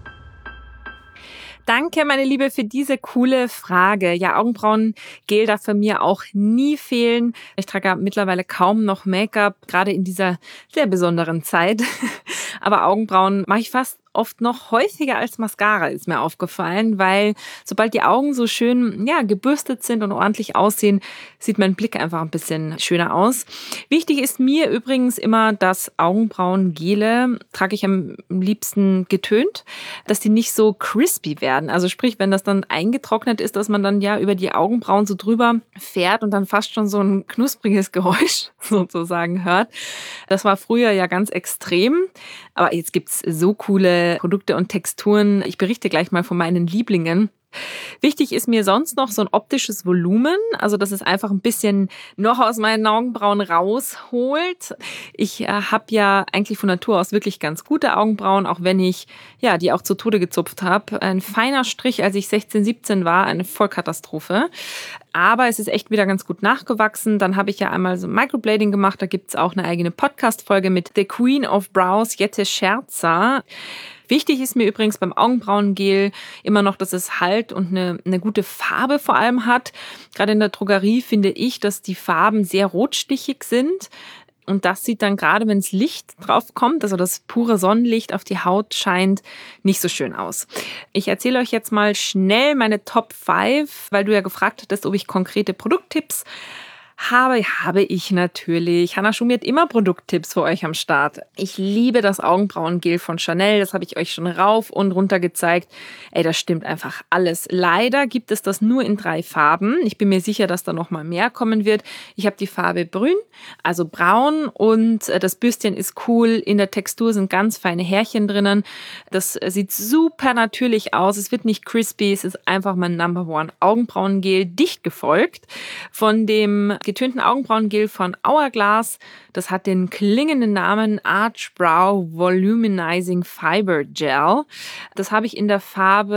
Danke, meine Liebe, für diese coole Frage. Ja, Augenbrauengel darf bei mir auch nie fehlen. Ich trage ja mittlerweile kaum noch Make-up, gerade in dieser sehr besonderen Zeit. Aber Augenbrauen mache ich fast oft noch häufiger als Mascara, ist mir aufgefallen, weil sobald die Augen so schön ja, gebürstet sind und ordentlich aussehen, sieht mein Blick einfach ein bisschen schöner aus. Wichtig ist mir übrigens immer, dass Augenbrauengele, trage ich am liebsten getönt, dass die nicht so crispy werden. Also sprich, wenn das dann eingetrocknet ist, dass man dann ja über die Augenbrauen so drüber fährt und dann fast schon so ein knuspriges Geräusch sozusagen hört. Das war früher ja ganz extrem, aber jetzt gibt's so coole Produkte und Texturen. Ich berichte gleich mal von meinen Lieblingen. Wichtig ist mir sonst noch so ein optisches Volumen, also dass es einfach ein bisschen noch aus meinen Augenbrauen rausholt. Ich äh, habe ja eigentlich von Natur aus wirklich ganz gute Augenbrauen, auch wenn ich ja die auch zu Tode gezupft habe. Ein feiner Strich, als ich sechzehn, siebzehn war, eine Vollkatastrophe. Aber es ist echt wieder ganz gut nachgewachsen. Dann habe ich ja einmal so Microblading gemacht. Da gibt's auch eine eigene Podcast-Folge mit The Queen of Brows, Jette Scherzer. Wichtig ist mir übrigens beim Augenbrauengel immer noch, dass es Halt und eine, eine gute Farbe vor allem hat. Gerade in der Drogerie finde ich, dass die Farben sehr rotstichig sind. Und das sieht dann gerade, wenn das Licht drauf kommt, also das pure Sonnenlicht auf die Haut scheint, nicht so schön aus. Ich erzähle euch jetzt mal schnell meine Top fünf, weil du ja gefragt hattest, ob ich konkrete Produkttipps Habe, habe ich natürlich. Hanna Schumi hat immer Produkttipps für euch am Start. Ich liebe das Augenbrauengel von Chanel. Das habe ich euch schon rauf und runter gezeigt. Ey, das stimmt einfach alles. Leider gibt es das nur in drei Farben. Ich bin mir sicher, dass da noch mal mehr kommen wird. Ich habe die Farbe Brün, also braun, und das Bürstchen ist cool. In der Textur sind ganz feine Härchen drinnen. Das sieht super natürlich aus. Es wird nicht crispy. Es ist einfach mein Number One Augenbrauengel, dicht gefolgt von dem getönten Augenbrauengel von Hourglass. Das hat den klingenden Namen Arch Brow Volumizing Fiber Gel. Das habe ich in der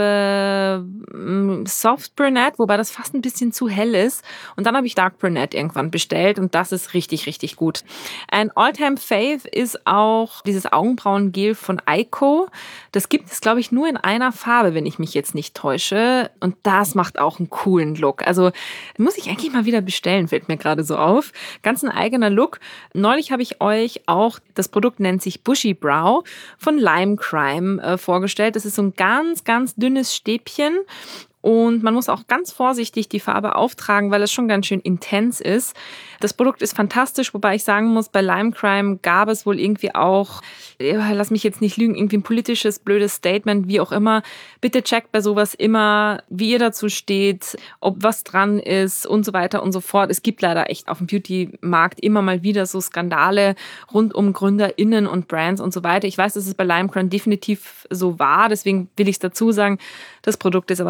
Farbe Soft Brunette, wobei das fast ein bisschen zu hell ist. Und dann habe ich Dark Brunette irgendwann bestellt und das ist richtig, richtig gut. Ein All-Time Fave ist auch dieses Augenbrauengel von Eyeko. Das gibt es, glaube ich, nur in einer Farbe, wenn ich mich jetzt nicht täusche. Und das macht auch einen coolen Look. Also muss ich eigentlich mal wieder bestellen, fällt mir gerade so auf. Ganz ein eigener Look. Neulich habe ich euch auch, das Produkt nennt sich Bushy Brow von Lime Crime äh, vorgestellt. Das ist so ein ganz, ganz dünnes Stäbchen. Und man muss auch ganz vorsichtig die Farbe auftragen, weil es schon ganz schön intens ist. Das Produkt ist fantastisch, wobei ich sagen muss, bei Lime Crime gab es wohl irgendwie auch, lass mich jetzt nicht lügen, irgendwie ein politisches, blödes Statement, wie auch immer. Bitte checkt bei sowas immer, wie ihr dazu steht, ob was dran ist und so weiter und so fort. Es gibt leider echt auf dem Beauty-Markt immer mal wieder so Skandale rund um GründerInnen und Brands und so weiter. Ich weiß, dass es bei Lime Crime definitiv so war, deswegen will ich es dazu sagen. Das Produkt ist aber wirklich fantastisch.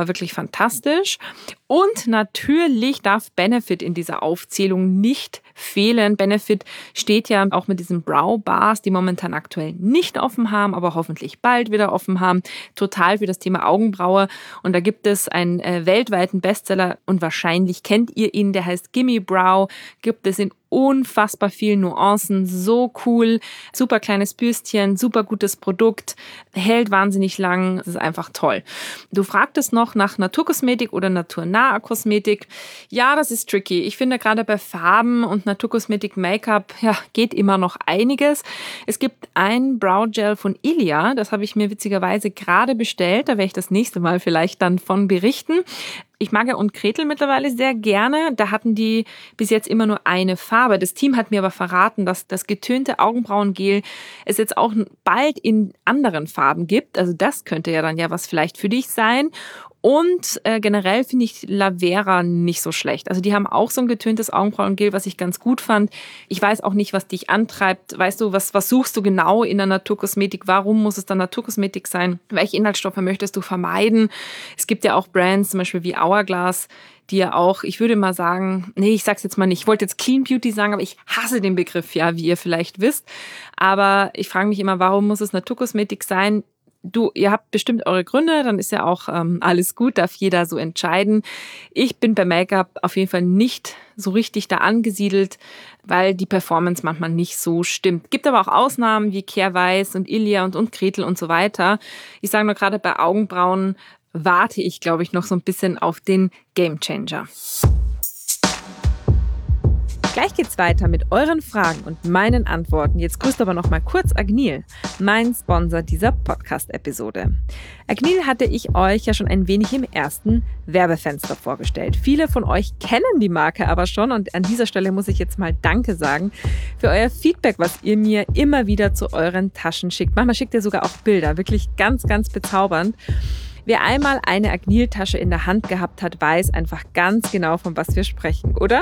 fantastisch. Und natürlich darf Benefit in dieser Aufzählung nicht fehlen. Benefit steht ja auch mit diesen Brow Bars, die momentan aktuell nicht offen haben, aber hoffentlich bald wieder offen haben, total für das Thema Augenbraue. Und da gibt es einen äh, weltweiten Bestseller und wahrscheinlich kennt ihr ihn, der heißt Gimme Brow, gibt es in unfassbar vielen Nuancen, so cool, super kleines Bürstchen, super gutes Produkt, hält wahnsinnig lang, das ist einfach toll. Du fragtest noch nach Naturkosmetik oder naturnaher Kosmetik. Ja, das ist tricky. Ich finde gerade bei Farben und Naturkosmetik Make-up, ja, geht immer noch einiges. Es gibt ein Brow Gel von Ilia, das habe ich mir witzigerweise gerade bestellt, da werde ich das nächste Mal vielleicht dann von berichten. Ich mag ja und Gretel mittlerweile sehr gerne. Da hatten die bis jetzt immer nur eine Farbe. Das Team hat mir aber verraten, dass das getönte Augenbrauengel es jetzt auch bald in anderen Farben gibt. Also das könnte ja dann ja was vielleicht für dich sein. Und äh, generell finde ich Lavera nicht so schlecht. Also die haben auch so ein getöntes Augenbrauengel, was ich ganz gut fand. Ich weiß auch nicht, was dich antreibt. Weißt du, was, was suchst du genau in der Naturkosmetik? Warum muss es dann Naturkosmetik sein? Welche Inhaltsstoffe möchtest du vermeiden? Es gibt ja auch Brands, zum Beispiel wie Hourglass, die ja auch, ich würde mal sagen, nee, ich sag's jetzt mal nicht, ich wollte jetzt Clean Beauty sagen, aber ich hasse den Begriff, ja, wie ihr vielleicht wisst. Aber ich frage mich immer, warum muss es Naturkosmetik sein? Du, ihr habt bestimmt eure Gründe, dann ist ja auch ähm, alles gut, darf jeder so entscheiden. Ich bin bei Make-up auf jeden Fall nicht so richtig da angesiedelt, weil die Performance manchmal nicht so stimmt. Gibt aber auch Ausnahmen wie Care Weiß und Ilia und, und Gretel und so weiter. Ich sage nur gerade bei Augenbrauen warte ich, glaube ich, noch so ein bisschen auf den Gamechanger. Gleich geht's weiter mit euren Fragen und meinen Antworten. Jetzt grüßt aber noch mal kurz Agnil, mein Sponsor dieser Podcast-Episode. Agnil hatte ich euch ja schon ein wenig im ersten Werbefenster vorgestellt. Viele von euch kennen die Marke aber schon und an dieser Stelle muss ich jetzt mal Danke sagen für euer Feedback, was ihr mir immer wieder zu euren Taschen schickt. Manchmal schickt ihr sogar auch Bilder, wirklich ganz, ganz bezaubernd. Wer einmal eine Agnil-Tasche in der Hand gehabt hat, weiß einfach ganz genau, von was wir sprechen, oder?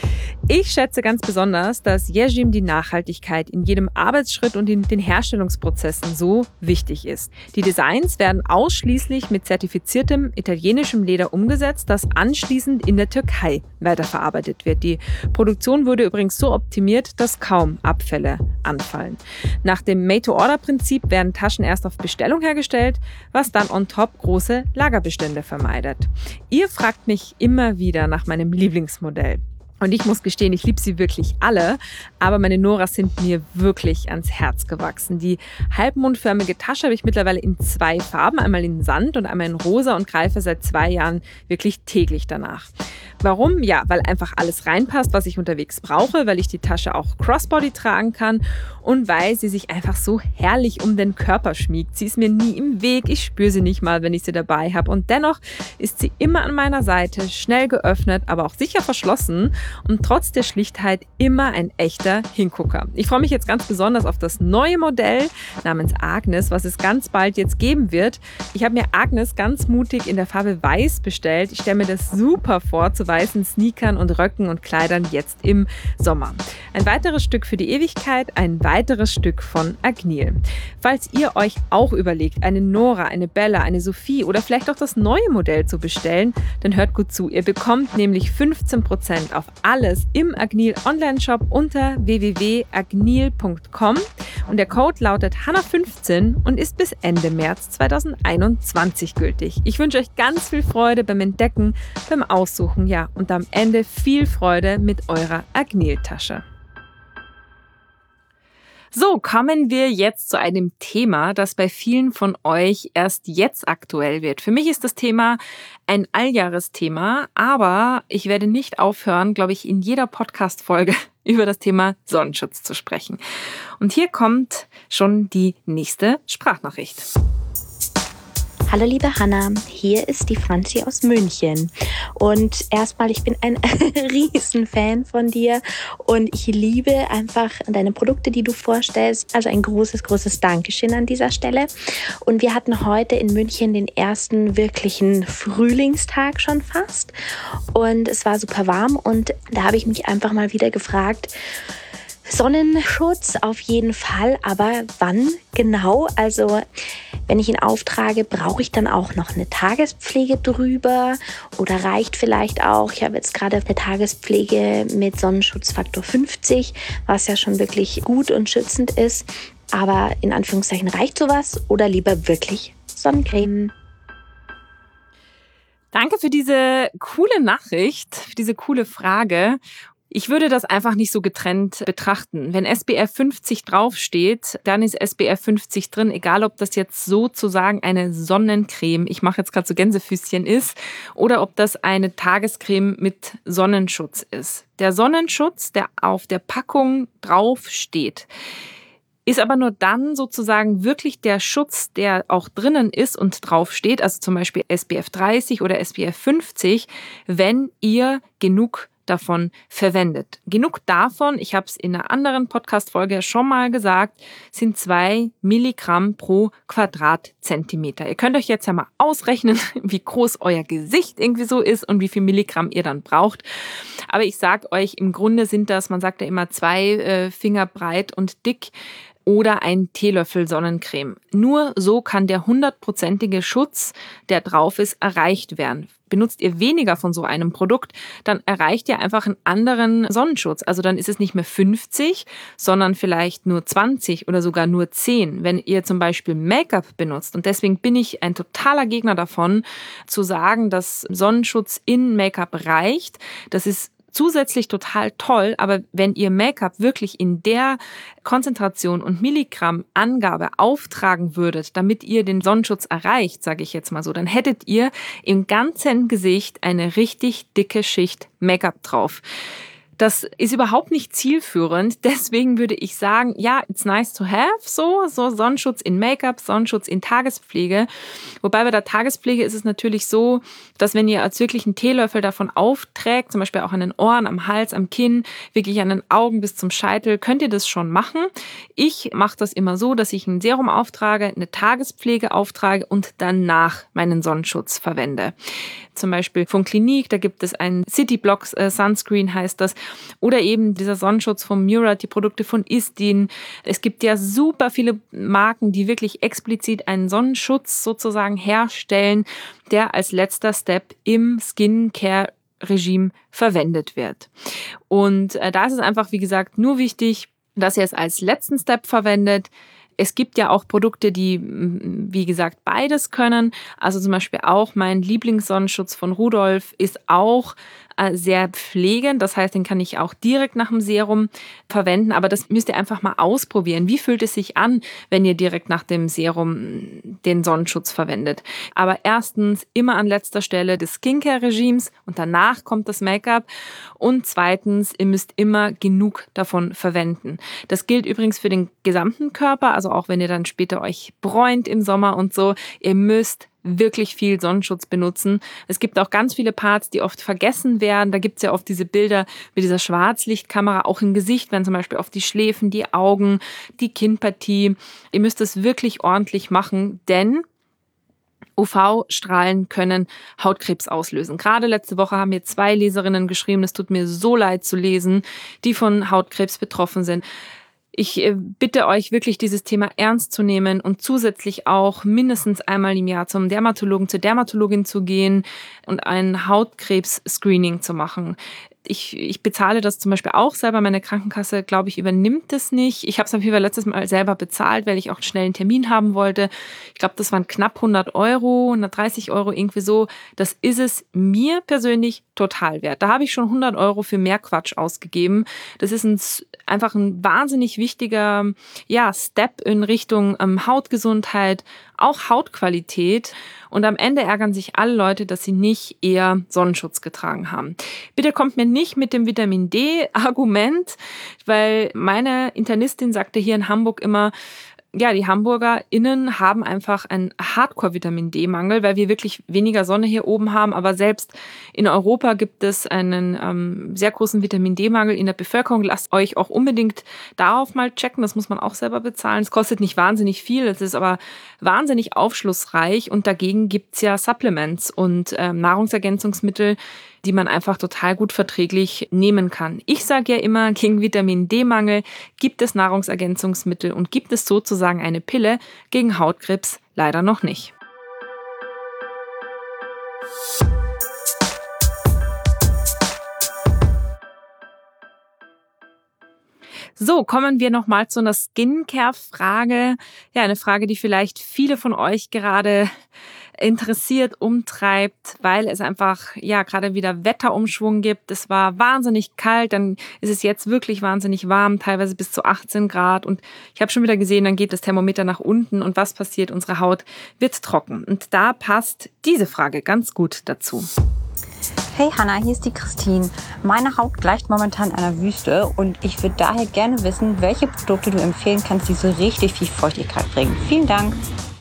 Ich schätze ganz besonders, dass Yejim die Nachhaltigkeit in jedem Arbeitsschritt und in den Herstellungsprozessen so wichtig ist. Die Designs werden ausschließlich mit zertifiziertem italienischem Leder umgesetzt, das anschließend in der Türkei weiterverarbeitet wird. Die Produktion wurde übrigens so optimiert, dass kaum Abfälle anfallen. Nach dem Made-to-Order-Prinzip werden Taschen erst auf Bestellung hergestellt, was dann on top große Lagerbestände vermeidet. Ihr fragt mich immer wieder nach meinem Lieblingsmodell. Und ich muss gestehen, ich liebe sie wirklich alle, aber meine Noras sind mir wirklich ans Herz gewachsen. Die halbmondförmige Tasche habe ich mittlerweile in zwei Farben, einmal in Sand und einmal in Rosa und greife seit zwei Jahren wirklich täglich danach. Warum? Ja, weil einfach alles reinpasst, was ich unterwegs brauche, weil ich die Tasche auch Crossbody tragen kann und weil sie sich einfach so herrlich um den Körper schmiegt. Sie ist mir nie im Weg, ich spüre sie nicht mal, wenn ich sie dabei habe und dennoch ist sie immer an meiner Seite, schnell geöffnet, aber auch sicher verschlossen und trotz der Schlichtheit immer ein echter Hingucker. Ich freue mich jetzt ganz besonders auf das neue Modell namens Agnes, was es ganz bald jetzt geben wird. Ich habe mir Agnes ganz mutig in der Farbe Weiß bestellt. Ich stelle mir das super vor zu weißen Sneakern und Röcken und Kleidern jetzt im Sommer. Ein weiteres Stück für die Ewigkeit, ein weiteres Stück von Agnil. Falls ihr euch auch überlegt, eine Nora, eine Bella, eine Sophie oder vielleicht auch das neue Modell zu bestellen, dann hört gut zu. Ihr bekommt nämlich fünfzehn Prozent auf alles im Agnil Online-Shop unter w w w punkt agnil punkt com und der Code lautet Hanna fünfzehn und ist bis Ende März zweitausendeinundzwanzig gültig. Ich wünsche euch ganz viel Freude beim Entdecken, beim Aussuchen, ja, und am Ende viel Freude mit eurer Agnil-Tasche. So, kommen wir jetzt zu einem Thema, das bei vielen von euch erst jetzt aktuell wird. Für mich ist das Thema ein Alljahresthema, aber ich werde nicht aufhören, glaube ich, in jeder Podcast-Folge über das Thema Sonnenschutz zu sprechen. Und hier kommt schon die nächste Sprachnachricht. Hallo liebe Hanna, hier ist die Franzi aus München und erstmal, ich bin ein Riesenfan von dir und ich liebe einfach deine Produkte, die du vorstellst, also ein großes, großes Dankeschön an dieser Stelle. Und wir hatten heute in München den ersten wirklichen Frühlingstag schon fast und es war super warm und da habe ich mich einfach mal wieder gefragt, Sonnenschutz auf jeden Fall, aber wann genau? Also wenn ich ihn auftrage, brauche ich dann auch noch eine Tagespflege drüber oder reicht vielleicht auch, ich habe jetzt gerade eine Tagespflege mit Sonnenschutzfaktor fünfzig, was ja schon wirklich gut und schützend ist, aber in Anführungszeichen reicht sowas oder lieber wirklich Sonnencreme? Danke für diese coole Nachricht, für diese coole Frage. Ich würde das einfach nicht so getrennt betrachten. Wenn S P F fünfzig draufsteht, dann ist S P F fünfzig drin, egal ob das jetzt sozusagen eine Sonnencreme, ich mache jetzt gerade so Gänsefüßchen ist, oder ob das eine Tagescreme mit Sonnenschutz ist. Der Sonnenschutz, der auf der Packung draufsteht, ist aber nur dann sozusagen wirklich der Schutz, der auch drinnen ist und draufsteht, also zum Beispiel S P F dreißig oder S P F fünfzig, wenn ihr genug davon verwendet. Genug davon, ich habe es in einer anderen Podcast-Folge schon mal gesagt, sind zwei Milligramm pro Quadratzentimeter. Ihr könnt euch jetzt ja mal ausrechnen, wie groß euer Gesicht irgendwie so ist und wie viel Milligramm ihr dann braucht. Aber ich sage euch, im Grunde sind das, man sagt ja immer zwei äh, Finger breit und dick, oder ein Teelöffel Sonnencreme. Nur so kann der hundertprozentige Schutz, der drauf ist, erreicht werden. Benutzt ihr weniger von so einem Produkt, dann erreicht ihr einfach einen anderen Sonnenschutz. Also dann ist es nicht mehr fünfzig, sondern vielleicht nur zwanzig oder sogar nur zehn. Wenn ihr zum Beispiel Make-up benutzt, und deswegen bin ich ein totaler Gegner davon, zu sagen, dass Sonnenschutz in Make-up reicht. Das ist zusätzlich total toll, aber wenn ihr Make-up wirklich in der Konzentration und Milligramm-Angabe auftragen würdet, damit ihr den Sonnenschutz erreicht, sage ich jetzt mal so, dann hättet ihr im ganzen Gesicht eine richtig dicke Schicht Make-up drauf. Das ist überhaupt nicht zielführend. Deswegen würde ich sagen, ja, it's nice to have, so, so Sonnenschutz in Make-up, Sonnenschutz in Tagespflege. Wobei bei der Tagespflege ist es natürlich so, dass wenn ihr als wirklich einen Teelöffel davon aufträgt, zum Beispiel auch an den Ohren, am Hals, am Kinn, wirklich an den Augen bis zum Scheitel, könnt ihr das schon machen. Ich mache das immer so, dass ich ein Serum auftrage, eine Tagespflege auftrage und danach meinen Sonnenschutz verwende. Zum Beispiel von Clinique, da gibt es einen City Blocks äh, Sunscreen, heißt das. Oder eben dieser Sonnenschutz von Murad, die Produkte von Isdin. Es gibt ja super viele Marken, die wirklich explizit einen Sonnenschutz sozusagen herstellen, der als letzter Step im Skincare-Regime verwendet wird. Und äh, da ist es einfach, wie gesagt, nur wichtig, dass ihr es als letzten Step verwendet. Es gibt ja auch Produkte, die, wie gesagt, beides können. Also zum Beispiel auch mein Lieblingssonnenschutz von Rudolf ist auch sehr pflegend. Das heißt, den kann ich auch direkt nach dem Serum verwenden. Aber das müsst ihr einfach mal ausprobieren. Wie fühlt es sich an, wenn ihr direkt nach dem Serum den Sonnenschutz verwendet? Aber erstens immer an letzter Stelle des Skincare-Regimes und danach kommt das Make-up. Und zweitens, ihr müsst immer genug davon verwenden. Das gilt übrigens für den gesamten Körper. Also auch wenn ihr dann später euch bräunt im Sommer und so. Ihr müsst wirklich viel Sonnenschutz benutzen. Es gibt auch ganz viele Parts, die oft vergessen werden. Da gibt es ja oft diese Bilder mit dieser Schwarzlichtkamera, auch im Gesicht, wenn zum Beispiel auf die Schläfen, die Augen, die Kinnpartie. Ihr müsst es wirklich ordentlich machen, denn U V-Strahlen können Hautkrebs auslösen. Gerade letzte Woche haben mir zwei Leserinnen geschrieben, es tut mir so leid zu lesen, die von Hautkrebs betroffen sind. Ich bitte euch wirklich, dieses Thema ernst zu nehmen und zusätzlich auch mindestens einmal im Jahr zum Dermatologen, zur Dermatologin zu gehen und ein Hautkrebs-Screening zu machen. Ich, ich bezahle das zum Beispiel auch selber. Meine Krankenkasse, glaube ich, übernimmt das nicht. Ich habe es auf jeden Fall letztes Mal selber bezahlt, weil ich auch schnell einen Termin haben wollte. Ich glaube, das waren knapp hundert Euro, hundertdreißig Euro, irgendwie so. Das ist es mir persönlich total wert. Da habe ich schon hundert Euro für mehr Quatsch ausgegeben. Das ist ein, einfach ein wahnsinnig wichtiger ja, Step in Richtung ähm, Hautgesundheit, auch Hautqualität. Und am Ende ärgern sich alle Leute, dass sie nicht eher Sonnenschutz getragen haben. Bitte kommt mir nicht mit dem Vitamin D-Argument, weil meine Internistin sagte hier in Hamburg immer, ja, die HamburgerInnen haben einfach einen Hardcore-Vitamin-D-Mangel, weil wir wirklich weniger Sonne hier oben haben. Aber selbst in Europa gibt es einen ähm, sehr großen Vitamin-D-Mangel in der Bevölkerung. Lasst euch auch unbedingt darauf mal checken. Das muss man auch selber bezahlen. Es kostet nicht wahnsinnig viel, es ist aber wahnsinnig aufschlussreich. Und dagegen gibt's ja Supplements und ähm, Nahrungsergänzungsmittel, die man einfach total gut verträglich nehmen kann. Ich sage ja immer, gegen Vitamin-D-Mangel gibt es Nahrungsergänzungsmittel und gibt es sozusagen eine Pille gegen Hautkrebs, leider noch nicht. So, kommen wir nochmal zu einer Skincare-Frage. Ja, eine Frage, die vielleicht viele von euch gerade interessiert, umtreibt, weil es einfach, ja, gerade wieder Wetterumschwung gibt. Es war wahnsinnig kalt, dann ist es jetzt wirklich wahnsinnig warm, teilweise bis zu achtzehn Grad. Und ich habe schon wieder gesehen, dann geht das Thermometer nach unten. Und was passiert? Unsere Haut wird trocken. Und da passt diese Frage ganz gut dazu. Hey Hanna, hier ist die Christine. Meine Haut gleicht momentan einer Wüste und ich würde daher gerne wissen, welche Produkte du empfehlen kannst, die so richtig viel Feuchtigkeit bringen. Vielen Dank.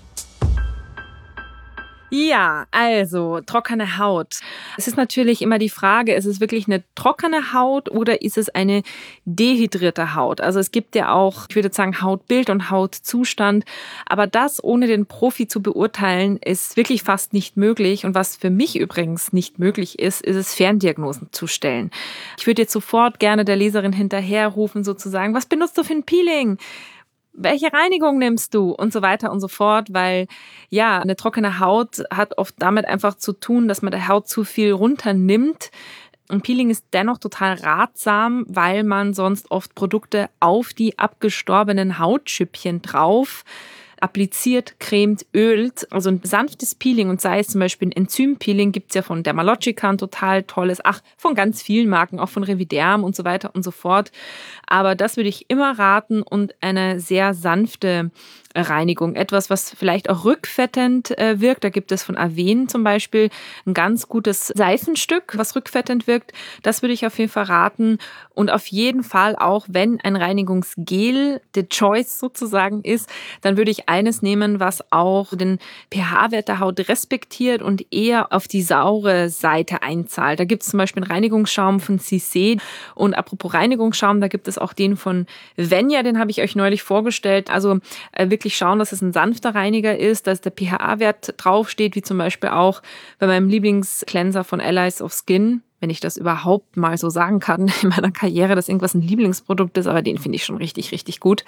Ja, also trockene Haut. Es ist natürlich immer die Frage, ist es wirklich eine trockene Haut oder ist es eine dehydrierte Haut? Also es gibt ja auch, ich würde sagen, Hautbild und Hautzustand, aber das ohne den Profi zu beurteilen, ist wirklich fast nicht möglich. Und was für mich übrigens nicht möglich ist, ist es Ferndiagnosen zu stellen. Ich würde jetzt sofort gerne der Leserin hinterherrufen, sozusagen, was benutzt du für ein Peeling? Welche Reinigung nimmst du und so weiter und so fort, weil ja, eine trockene Haut hat oft damit einfach zu tun, dass man der Haut zu viel runternimmt. Ein Peeling ist dennoch total ratsam, weil man sonst oft Produkte auf die abgestorbenen Hautschüppchen drauf appliziert, cremt, ölt. Also ein sanftes Peeling und sei es zum Beispiel ein Enzympeeling, gibt's ja von Dermalogica ein total tolles, ach, von ganz vielen Marken, auch von Reviderm und so weiter und so fort. Aber das würde ich immer raten und eine sehr sanfte Reinigung. Etwas, was vielleicht auch rückfettend äh, wirkt. Da gibt es von Avène zum Beispiel ein ganz gutes Seifenstück, was rückfettend wirkt. Das würde ich auf jeden Fall raten. Und auf jeden Fall auch, wenn ein Reinigungsgel the choice sozusagen ist, dann würde ich eines nehmen, was auch den pH-Wert der Haut respektiert und eher auf die saure Seite einzahlt. Da gibt es zum Beispiel einen Reinigungsschaum von Cissé. Und apropos Reinigungsschaum, da gibt es auch den von Venya, den habe ich euch neulich vorgestellt. Also äh, wirklich schauen, dass es ein sanfter Reiniger ist, dass der pH-Wert draufsteht, wie zum Beispiel auch bei meinem Lieblingscleanser von Allies of Skin, wenn ich das überhaupt mal so sagen kann in meiner Karriere, dass irgendwas ein Lieblingsprodukt ist, aber den finde ich schon richtig, richtig gut.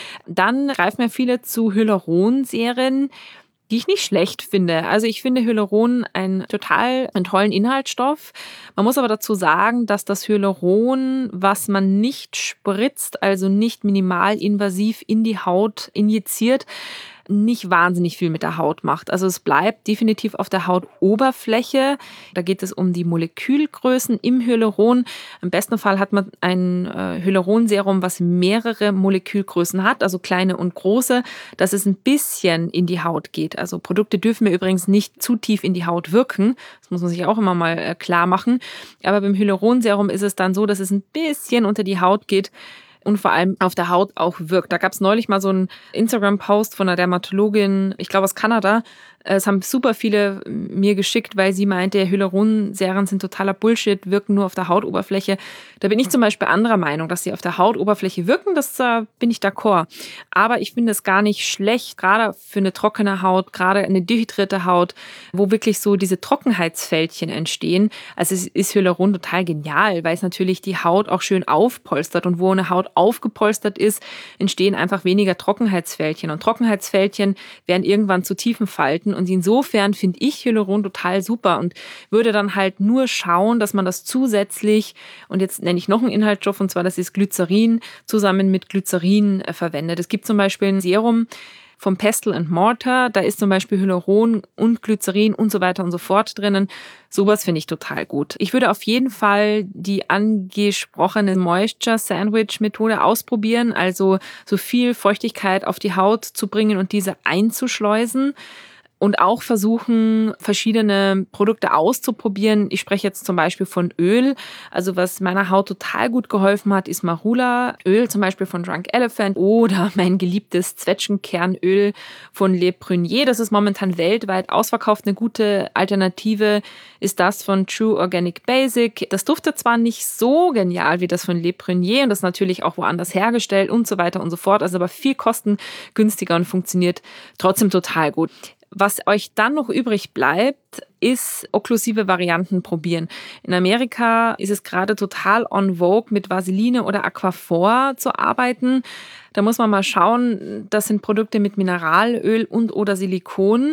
Dann greifen mir viele zu Hyaluronserien, die ich nicht schlecht finde. Also ich finde Hyaluron einen total einen tollen Inhaltsstoff. Man muss aber dazu sagen, dass das Hyaluron, was man nicht spritzt, also nicht minimalinvasiv in die Haut injiziert, nicht wahnsinnig viel mit der Haut macht. Also es bleibt definitiv auf der Hautoberfläche. Da geht es um die Molekülgrößen im Hyaluron. Im besten Fall hat man ein äh, Hyaluronserum, was mehrere Molekülgrößen hat, also kleine und große, dass es ein bisschen in die Haut geht. Also Produkte dürfen mir übrigens nicht zu tief in die Haut wirken. Das muss man sich auch immer mal äh, klar machen. Aber beim Hyaluronserum ist es dann so, dass es ein bisschen unter die Haut geht und vor allem auf der Haut auch wirkt. Da gab es neulich mal so einen Instagram-Post von einer Dermatologin, ich glaube aus Kanada. Es haben super viele mir geschickt, weil sie meinte, Hyaluronserien sind totaler Bullshit, wirken nur auf der Hautoberfläche. Da bin ich zum Beispiel anderer Meinung, dass sie auf der Hautoberfläche wirken, das äh, bin ich d'accord. Aber ich finde es gar nicht schlecht, gerade für eine trockene Haut, gerade eine dehydrierte Haut, wo wirklich so diese Trockenheitsfältchen entstehen. Also es ist Hyaluron total genial, weil es natürlich die Haut auch schön aufpolstert und wo eine Haut aufgepolstert ist, entstehen einfach weniger Trockenheitsfältchen. Und Trockenheitsfältchen werden irgendwann zu tiefen Falten. Und insofern finde ich Hyaluron total super und würde dann halt nur schauen, dass man das zusätzlich, und jetzt nenne ich noch einen Inhaltsstoff, und zwar das ist Glycerin, zusammen mit Glycerin äh, verwendet. Es gibt zum Beispiel ein Serum vom Pestle and Mortar, da ist zum Beispiel Hyaluron und Glycerin und so weiter und so fort drinnen. Sowas finde ich total gut. Ich würde auf jeden Fall die angesprochene Moisture Sandwich Methode ausprobieren, also so viel Feuchtigkeit auf die Haut zu bringen und diese einzuschleusen. Und auch versuchen, verschiedene Produkte auszuprobieren. Ich spreche jetzt zum Beispiel von Öl. Also was meiner Haut total gut geholfen hat, ist Marula-Öl, zum Beispiel von Drunk Elephant oder mein geliebtes Zwetschgenkernöl von Le Prunier. Das ist momentan weltweit ausverkauft. Eine gute Alternative ist das von True Organic Basic. Das duftet zwar nicht so genial wie das von Le Prunier und das ist natürlich auch woanders hergestellt und so weiter und so fort. Also aber viel kostengünstiger und funktioniert trotzdem total gut. Was euch dann noch übrig bleibt, ist okklusive Varianten probieren. In Amerika ist es gerade total on vogue, mit Vaseline oder Aquaphor zu arbeiten. Da muss man mal schauen, das sind Produkte mit Mineralöl und oder Silikon.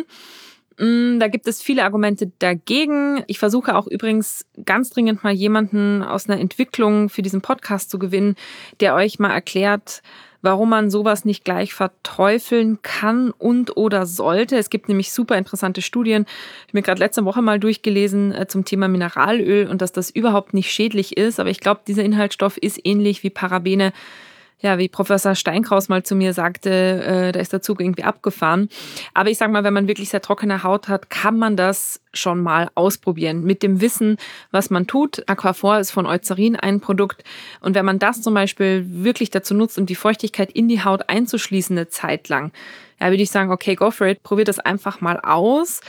Da gibt es viele Argumente dagegen. Ich versuche auch übrigens ganz dringend mal jemanden aus einer Entwicklung für diesen Podcast zu gewinnen, der euch mal erklärt, warum man sowas nicht gleich verteufeln kann und oder sollte. Es gibt nämlich super interessante Studien. Ich habe mir gerade letzte Woche mal durchgelesen äh, zum Thema Mineralöl und dass das überhaupt nicht schädlich ist. Aber ich glaube, dieser Inhaltsstoff ist ähnlich wie Parabene. Ja, wie Professor Steinkraus mal zu mir sagte, äh, da ist der Zug irgendwie abgefahren. Aber ich sage mal, wenn man wirklich sehr trockene Haut hat, kann man das schon mal ausprobieren. Mit dem Wissen, was man tut. Aquaphor ist von Eucerin ein Produkt. Und wenn man das zum Beispiel wirklich dazu nutzt, um die Feuchtigkeit in die Haut einzuschließen eine Zeit lang, ja, würde ich sagen, okay, go for it, probiert das einfach mal aus.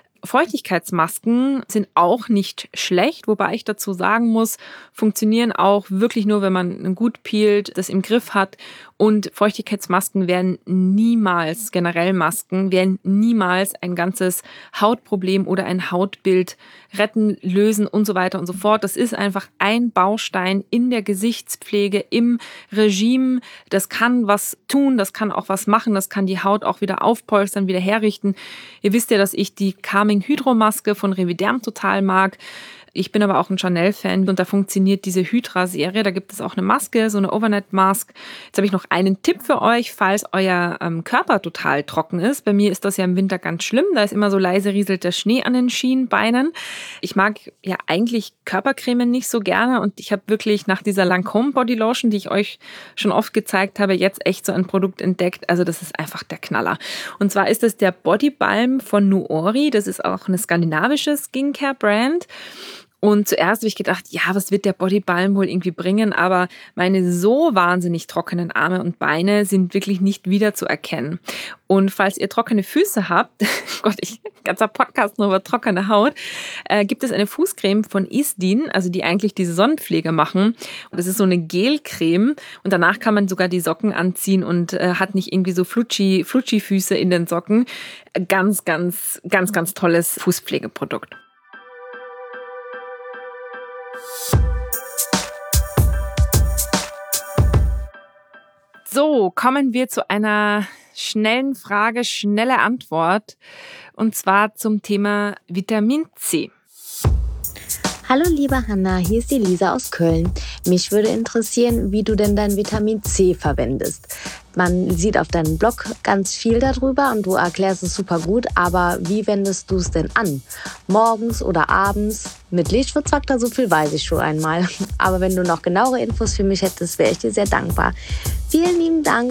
Feuchtigkeitsmasken sind auch nicht schlecht, wobei ich dazu sagen muss, funktionieren auch wirklich nur, wenn man gut peelt, das im Griff hat. Und Feuchtigkeitsmasken werden niemals, generell Masken, werden niemals ein ganzes Hautproblem oder ein Hautbild retten, lösen und so weiter und so fort. Das ist einfach ein Baustein in der Gesichtspflege, im Regime. Das kann was tun, das kann auch was machen, das kann die Haut auch wieder aufpolstern, wieder herrichten. Ihr wisst ja, dass ich die Calming Hydro-Maske von Reviderm total mag. Ich bin aber auch ein Chanel-Fan und da funktioniert diese Hydra-Serie. Da gibt es auch eine Maske, so eine Overnight-Mask. Jetzt habe ich noch einen Tipp für euch, falls euer ähm, Körper total trocken ist. Bei mir ist das ja im Winter ganz schlimm. Da ist immer so leise rieselt der Schnee an den Schienbeinen. Ich mag ja eigentlich Körpercremen nicht so gerne und ich habe wirklich nach dieser Lancôme Body Lotion, die ich euch schon oft gezeigt habe, jetzt echt so ein Produkt entdeckt. Also das ist einfach der Knaller. Und zwar ist es der Body Balm von Nuori. Das ist auch eine skandinavische Skincare-Brand. Und zuerst habe ich gedacht, ja, was wird der Body Balm wohl irgendwie bringen? Aber meine so wahnsinnig trockenen Arme und Beine sind wirklich nicht wiederzuerkennen. Und falls ihr trockene Füße habt, Gott, ich ganzer Podcast nur über trockene Haut, äh, gibt es eine Fußcreme von Isdin, also die eigentlich diese Sonnenpflege machen. Und das ist so eine Gelcreme und danach kann man sogar die Socken anziehen und äh, hat nicht irgendwie so flutschi, flutschi Füße in den Socken. Ganz, ganz, ganz, ganz tolles Fußpflegeprodukt. So, kommen wir zu einer schnellen Frage, schnelle Antwort. Und zwar zum Thema Vitamin C. Hallo liebe Hanna, hier ist die Lisa aus Köln. Mich würde interessieren, wie du denn dein Vitamin C verwendest. Man sieht auf deinem Blog ganz viel darüber und du erklärst es super gut, aber wie wendest du es denn an? Morgens oder abends? Mit Lichtschutzfaktor, so viel weiß ich schon einmal. Aber wenn du noch genauere Infos für mich hättest, wäre ich dir sehr dankbar. Vielen lieben Dank.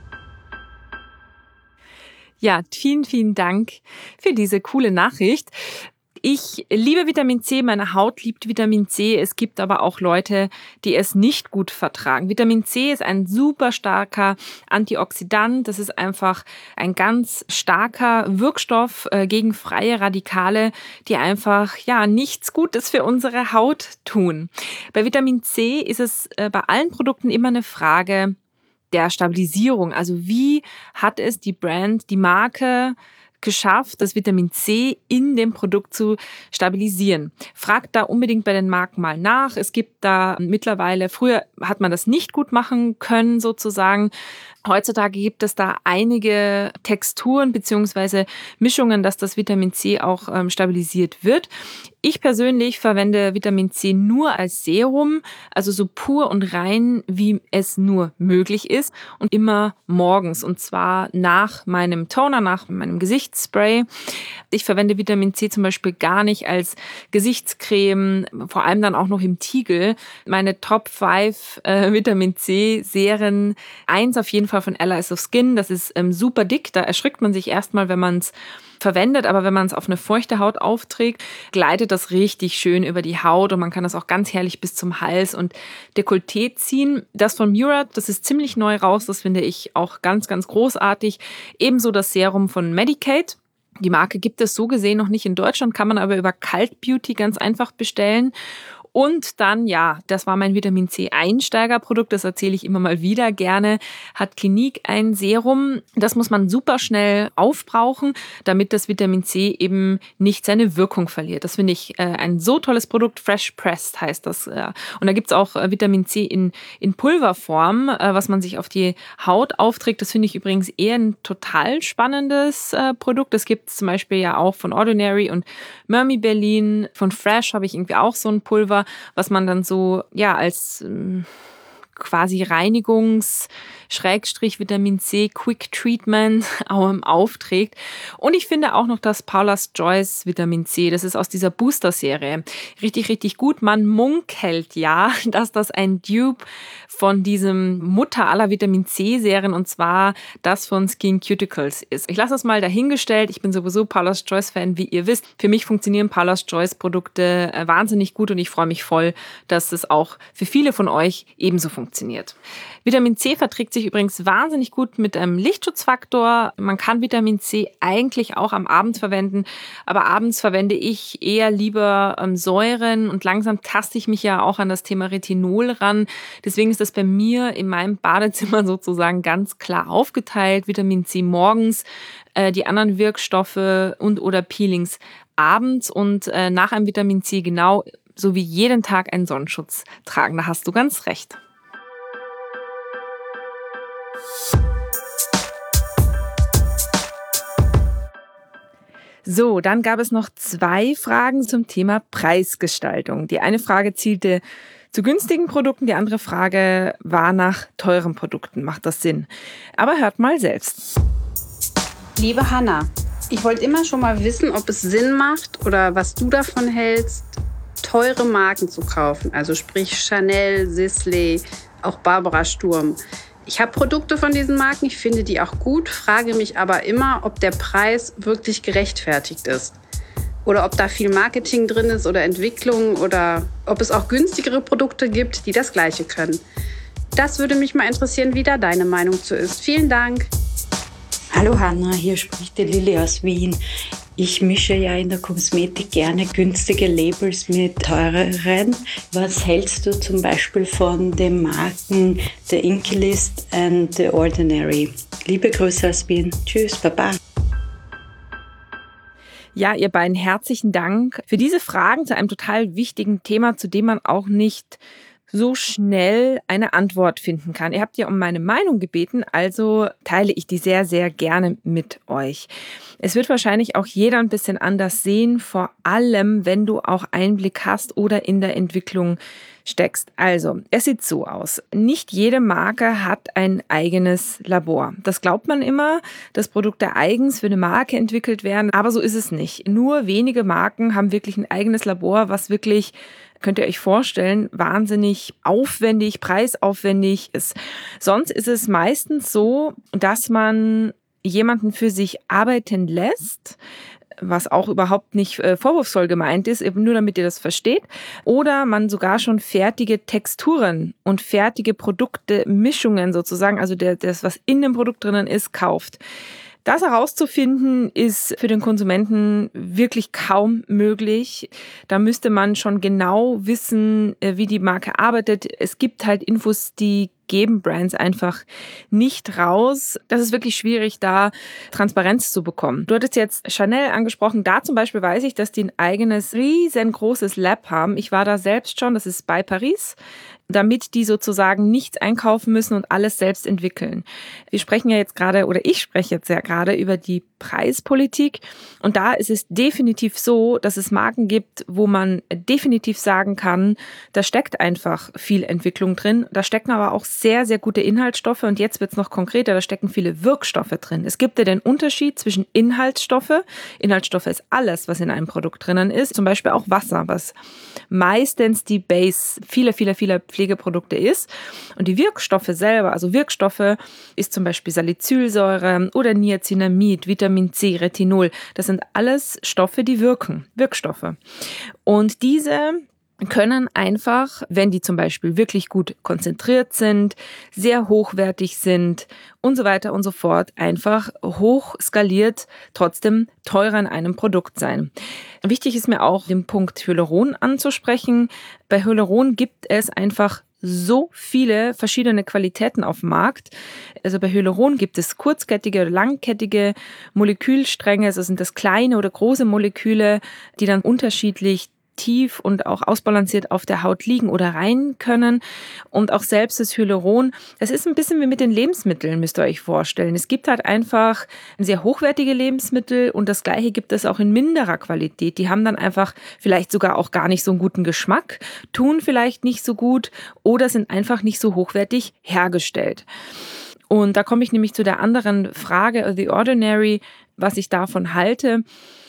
Ja, vielen, vielen Dank für diese coole Nachricht. Ich liebe Vitamin C, meine Haut liebt Vitamin C. Es gibt aber auch Leute, die es nicht gut vertragen. Vitamin C ist ein super starker Antioxidant. Das ist einfach ein ganz starker Wirkstoff gegen freie Radikale, die einfach ja nichts Gutes für unsere Haut tun. Bei Vitamin C ist es bei allen Produkten immer eine Frage der Stabilisierung. Also wie hat es die Brand, die Marke geschafft, das Vitamin C in dem Produkt zu stabilisieren. Fragt da unbedingt bei den Marken mal nach. Es gibt da mittlerweile, früher hat man das nicht gut machen können sozusagen. Heutzutage gibt es da einige Texturen bzw. Mischungen, dass das Vitamin C auch ähm, stabilisiert wird. Ich persönlich verwende Vitamin C nur als Serum, also so pur und rein, wie es nur möglich ist und immer morgens und zwar nach meinem Toner, nach meinem Gesichtsspray. Ich verwende Vitamin C zum Beispiel gar nicht als Gesichtscreme, vor allem dann auch noch im Tiegel. Meine Top fünf äh, Vitamin C Serien, eins auf jeden Fall von Allies of Skin, das ist ähm, super dick, da erschrickt man sich erstmal, wenn man es verwendet, aber wenn man es auf eine feuchte Haut aufträgt, gleitet das richtig schön über die Haut und man kann das auch ganz herrlich bis zum Hals und Dekolleté ziehen. Das von Murad, das ist ziemlich neu raus, das finde ich auch ganz, ganz großartig. Ebenso das Serum von Medik8. Die Marke gibt es so gesehen noch nicht in Deutschland, kann man aber über Cult Beauty ganz einfach bestellen. Und dann, ja, das war mein Vitamin C Einsteigerprodukt, das erzähle ich immer mal wieder gerne, hat Clinique ein Serum. Das muss man super schnell aufbrauchen, damit das Vitamin C eben nicht seine Wirkung verliert. Das finde ich äh, ein so tolles Produkt, Fresh Pressed heißt das. Äh. Und da gibt's auch äh, Vitamin C in, in Pulverform, äh, was man sich auf die Haut aufträgt. Das finde ich übrigens eher ein total spannendes äh, Produkt. Das gibt es zum Beispiel ja auch von Ordinary und Mermi Berlin. Von Fresh habe ich irgendwie auch so ein Pulver, was man dann so ja als ähm, quasi Reinigungs- Schrägstrich Vitamin C Quick Treatment aufträgt. Und ich finde auch noch das Paula's Choice Vitamin C. Das ist aus dieser Booster-Serie. Richtig, richtig gut. Man munkelt ja, dass das ein Dupe von diesem Mutter aller Vitamin C-Serien und zwar das von Skin Cuticles ist. Ich lasse das mal dahingestellt. Ich bin sowieso Paula's Choice-Fan, wie ihr wisst. Für mich funktionieren Paula's Choice-Produkte wahnsinnig gut und ich freue mich voll, dass es auch für viele von euch ebenso funktioniert. Vitamin C verträgt sich übrigens wahnsinnig gut mit einem Lichtschutzfaktor. Man kann Vitamin C eigentlich auch am Abend verwenden, aber abends verwende ich eher lieber ähm, Säuren und langsam taste ich mich ja auch an das Thema Retinol ran. Deswegen ist das bei mir in meinem Badezimmer sozusagen ganz klar aufgeteilt. Vitamin C morgens, äh, die anderen Wirkstoffe und oder Peelings abends und äh, nach einem Vitamin C genau so wie jeden Tag einen Sonnenschutz tragen. Da hast du ganz recht. So, dann gab es noch zwei Fragen zum Thema Preisgestaltung. Die eine Frage zielte zu günstigen Produkten, die andere Frage war nach teuren Produkten. Macht das Sinn? Aber hört mal selbst. Liebe Hanna, ich wollte immer schon mal wissen, ob es Sinn macht oder was du davon hältst, teure Marken zu kaufen. Also sprich Chanel, Sisley, auch Barbara Sturm. Ich habe Produkte von diesen Marken, ich finde die auch gut, frage mich aber immer, ob der Preis wirklich gerechtfertigt ist. Oder ob da viel Marketing drin ist oder Entwicklung oder ob es auch günstigere Produkte gibt, die das Gleiche können. Das würde mich mal interessieren, wie da deine Meinung zu ist. Vielen Dank. Hallo Hanna, hier spricht die Lilly aus Wien. Ich mische ja in der Kosmetik gerne günstige Labels mit teureren. Was hältst du zum Beispiel von den Marken The Inkey-List und The Ordinary? Liebe Grüße aus Wien. Tschüss, Baba. Ja, ihr beiden, herzlichen Dank für diese Fragen zu einem total wichtigen Thema, zu dem man auch nicht so schnell eine Antwort finden kann. Ihr habt ja um meine Meinung gebeten, also teile ich die sehr, sehr gerne mit euch. Es wird wahrscheinlich auch jeder ein bisschen anders sehen, vor allem, wenn du auch Einblick hast oder in der Entwicklung steckst. Also, es sieht so aus. Nicht jede Marke hat ein eigenes Labor. Das glaubt man immer, dass Produkte eigens für eine Marke entwickelt werden, aber so ist es nicht. Nur wenige Marken haben wirklich ein eigenes Labor, was wirklich, könnt ihr euch vorstellen, wahnsinnig aufwendig, preisaufwendig ist. Sonst ist es meistens so, dass man jemanden für sich arbeiten lässt, was auch überhaupt nicht äh, vorwurfsvoll gemeint ist, eben nur damit ihr das versteht. Oder man sogar schon fertige Texturen und fertige Produkte, Mischungen sozusagen, also der, das, was in dem Produkt drinnen ist, kauft. Das herauszufinden ist für den Konsumenten wirklich kaum möglich. Da müsste man schon genau wissen, wie die Marke arbeitet. Es gibt halt Infos, die geben Brands einfach nicht raus. Das ist wirklich schwierig, da Transparenz zu bekommen. Du hattest jetzt Chanel angesprochen. Da zum Beispiel weiß ich, dass die ein eigenes riesengroßes Lab haben. Ich war da selbst schon, das ist bei Paris, damit die sozusagen nichts einkaufen müssen und alles selbst entwickeln. Wir sprechen ja jetzt gerade, oder ich spreche jetzt ja gerade über die Preispolitik. Und da ist es definitiv so, dass es Marken gibt, wo man definitiv sagen kann, da steckt einfach viel Entwicklung drin. Da stecken aber auch sehr, sehr gute Inhaltsstoffe. Und jetzt wird es noch konkreter, da stecken viele Wirkstoffe drin. Es gibt ja den Unterschied zwischen Inhaltsstoffe. Inhaltsstoffe ist alles, was in einem Produkt drinnen ist. Zum Beispiel auch Wasser, was meistens die Base vieler, vieler, vieler Pflegeprodukte ist. Und die Wirkstoffe selber, also Wirkstoffe ist zum Beispiel Salicylsäure oder Niacinamid, Vitamin C, Retinol. Das sind alles Stoffe, die wirken, Wirkstoffe. Und diese können einfach, wenn die zum Beispiel wirklich gut konzentriert sind, sehr hochwertig sind und so weiter und so fort, einfach hoch skaliert, trotzdem teurer in einem Produkt sein. Wichtig ist mir auch, den Punkt Hyaluron anzusprechen. Bei Hyaluron gibt es einfach so viele verschiedene Qualitäten auf dem Markt. Also bei Hyaluron gibt es kurzkettige oder langkettige Molekülstränge, also sind das kleine oder große Moleküle, die dann unterschiedlich tief und auch ausbalanciert auf der Haut liegen oder rein können. Und auch selbst das Hyaluron, das ist ein bisschen wie mit den Lebensmitteln, müsst ihr euch vorstellen. Es gibt halt einfach sehr hochwertige Lebensmittel und das Gleiche gibt es auch in minderer Qualität. Die haben dann einfach vielleicht sogar auch gar nicht so einen guten Geschmack, tun vielleicht nicht so gut oder sind einfach nicht so hochwertig hergestellt. Und da komme ich nämlich zu der anderen Frage, The Ordinary, was ich davon halte.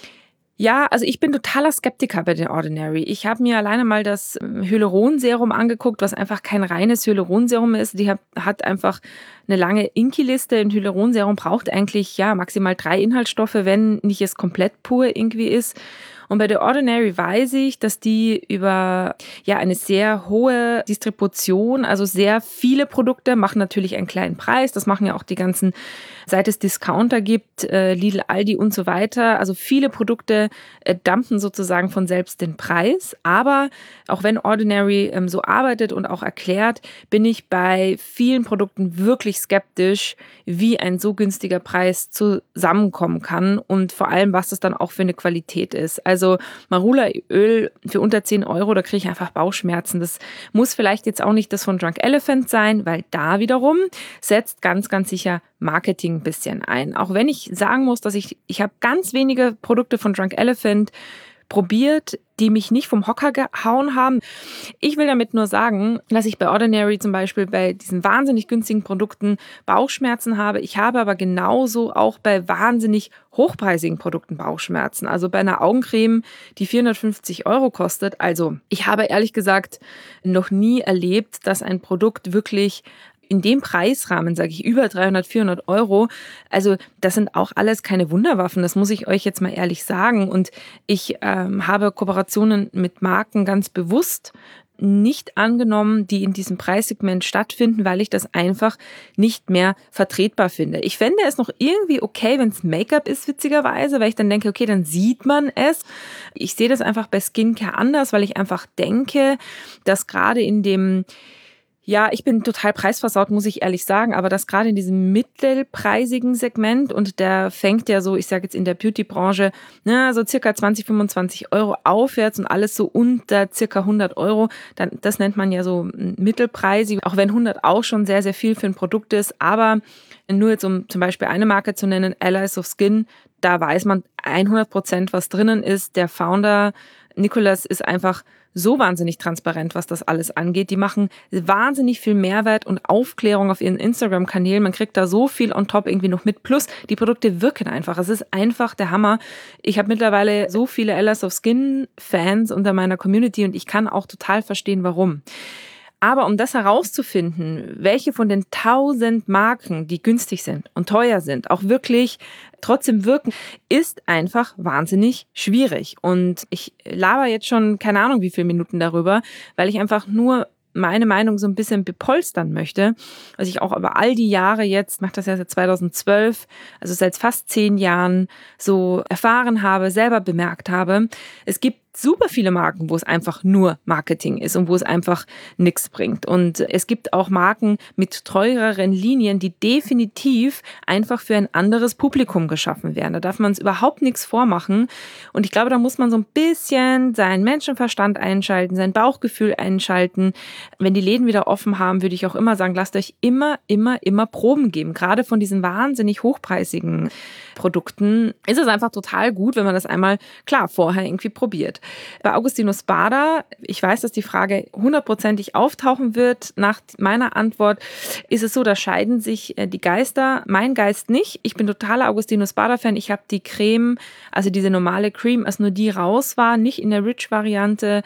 Ja, also ich bin totaler Skeptiker bei The Ordinary. Ich habe mir alleine mal das Hyaluronserum angeguckt, was einfach kein reines Hyaluronserum ist. Die hat, hat einfach eine lange Inki-Liste. Ein Hyaluronserum braucht eigentlich ja maximal drei Inhaltsstoffe, wenn nicht es komplett pur irgendwie ist. Und bei The Ordinary weiß ich, dass die über ja eine sehr hohe Distribution, also sehr viele Produkte, machen natürlich einen kleinen Preis. Das machen ja auch die ganzen, seit es Discounter gibt, äh, Lidl, Aldi und so weiter. Also viele Produkte äh, dumpen sozusagen von selbst den Preis. Aber auch wenn Ordinary ähm, so arbeitet und auch erklärt, bin ich bei vielen Produkten wirklich skeptisch, wie ein so günstiger Preis zusammenkommen kann und vor allem, was das dann auch für eine Qualität ist. Also Marula-Öl für unter zehn Euro, da kriege ich einfach Bauchschmerzen. Das muss vielleicht jetzt auch nicht das von Drunk Elephant sein, weil da wiederum setzt ganz, ganz sicher Marketing ein bisschen ein. Auch wenn ich sagen muss, dass ich, ich habe ganz wenige Produkte von Drunk Elephant probiert, die mich nicht vom Hocker gehauen haben. Ich will damit nur sagen, dass ich bei Ordinary zum Beispiel bei diesen wahnsinnig günstigen Produkten Bauchschmerzen habe. Ich habe aber genauso auch bei wahnsinnig hochpreisigen Produkten Bauchschmerzen. Also bei einer Augencreme, die vierhundertfünfzig Euro kostet. Also ich habe ehrlich gesagt noch nie erlebt, dass ein Produkt wirklich in dem Preisrahmen, sage ich, über dreihundert, vierhundert Euro, also das sind auch alles keine Wunderwaffen, das muss ich euch jetzt mal ehrlich sagen. Und ich ähm, habe Kooperationen mit Marken ganz bewusst nicht angenommen, die in diesem Preissegment stattfinden, weil ich das einfach nicht mehr vertretbar finde. Ich fände es noch irgendwie okay, wenn es Make-up ist, witzigerweise, weil ich dann denke, okay, dann sieht man es. Ich sehe das einfach bei Skincare anders, weil ich einfach denke, dass gerade in dem Ja, ich bin total preisversaut, muss ich ehrlich sagen, aber das gerade in diesem mittelpreisigen Segment und der fängt ja so, ich sage jetzt in der Beauty-Branche, na, so circa zwanzig, fünfundzwanzig Euro aufwärts und alles so unter circa hundert Euro, dann, das nennt man ja so mittelpreisig, auch wenn hundert auch schon sehr, sehr viel für ein Produkt ist, aber nur jetzt um zum Beispiel eine Marke zu nennen, Allies of Skin, da weiß man hundert Prozent, was drinnen ist. Der Founder Nicolas ist einfach so wahnsinnig transparent, was das alles angeht. Die machen wahnsinnig viel Mehrwert und Aufklärung auf ihren Instagram-Kanälen. Man kriegt da so viel on top irgendwie noch mit. Plus, die Produkte wirken einfach. Es ist einfach der Hammer. Ich habe mittlerweile so viele Allies of Skin-Fans unter meiner Community und ich kann auch total verstehen, warum. Aber um das herauszufinden, welche von den tausend Marken, die günstig sind und teuer sind, auch wirklich trotzdem wirken, ist einfach wahnsinnig schwierig. Und ich laber jetzt schon keine Ahnung wie viele Minuten darüber, weil ich einfach nur meine Meinung so ein bisschen bepolstern möchte, was ich auch über all die Jahre jetzt, mache das ja seit zweitausendzwölf, also seit fast zehn Jahren so erfahren habe, selber bemerkt habe. Es gibt super viele Marken, wo es einfach nur Marketing ist und wo es einfach nichts bringt. Und es gibt auch Marken mit teureren Linien, die definitiv einfach für ein anderes Publikum geschaffen werden. Da darf man uns überhaupt nichts vormachen. Und ich glaube, da muss man so ein bisschen seinen Menschenverstand einschalten, sein Bauchgefühl einschalten. Wenn die Läden wieder offen haben, würde ich auch immer sagen, lasst euch immer, immer, immer Proben geben. Gerade von diesen wahnsinnig hochpreisigen Produkten ist es einfach total gut, wenn man das einmal, klar, vorher irgendwie probiert. Bei Agostino Spada, ich weiß, dass die Frage hundertprozentig auftauchen wird. Nach meiner Antwort ist es so, da scheiden sich die Geister. Mein Geist nicht. Ich bin totaler Agostino Spada-Fan. Ich habe die Creme, also diese normale Cream, als nur die raus war, nicht in der Rich-Variante.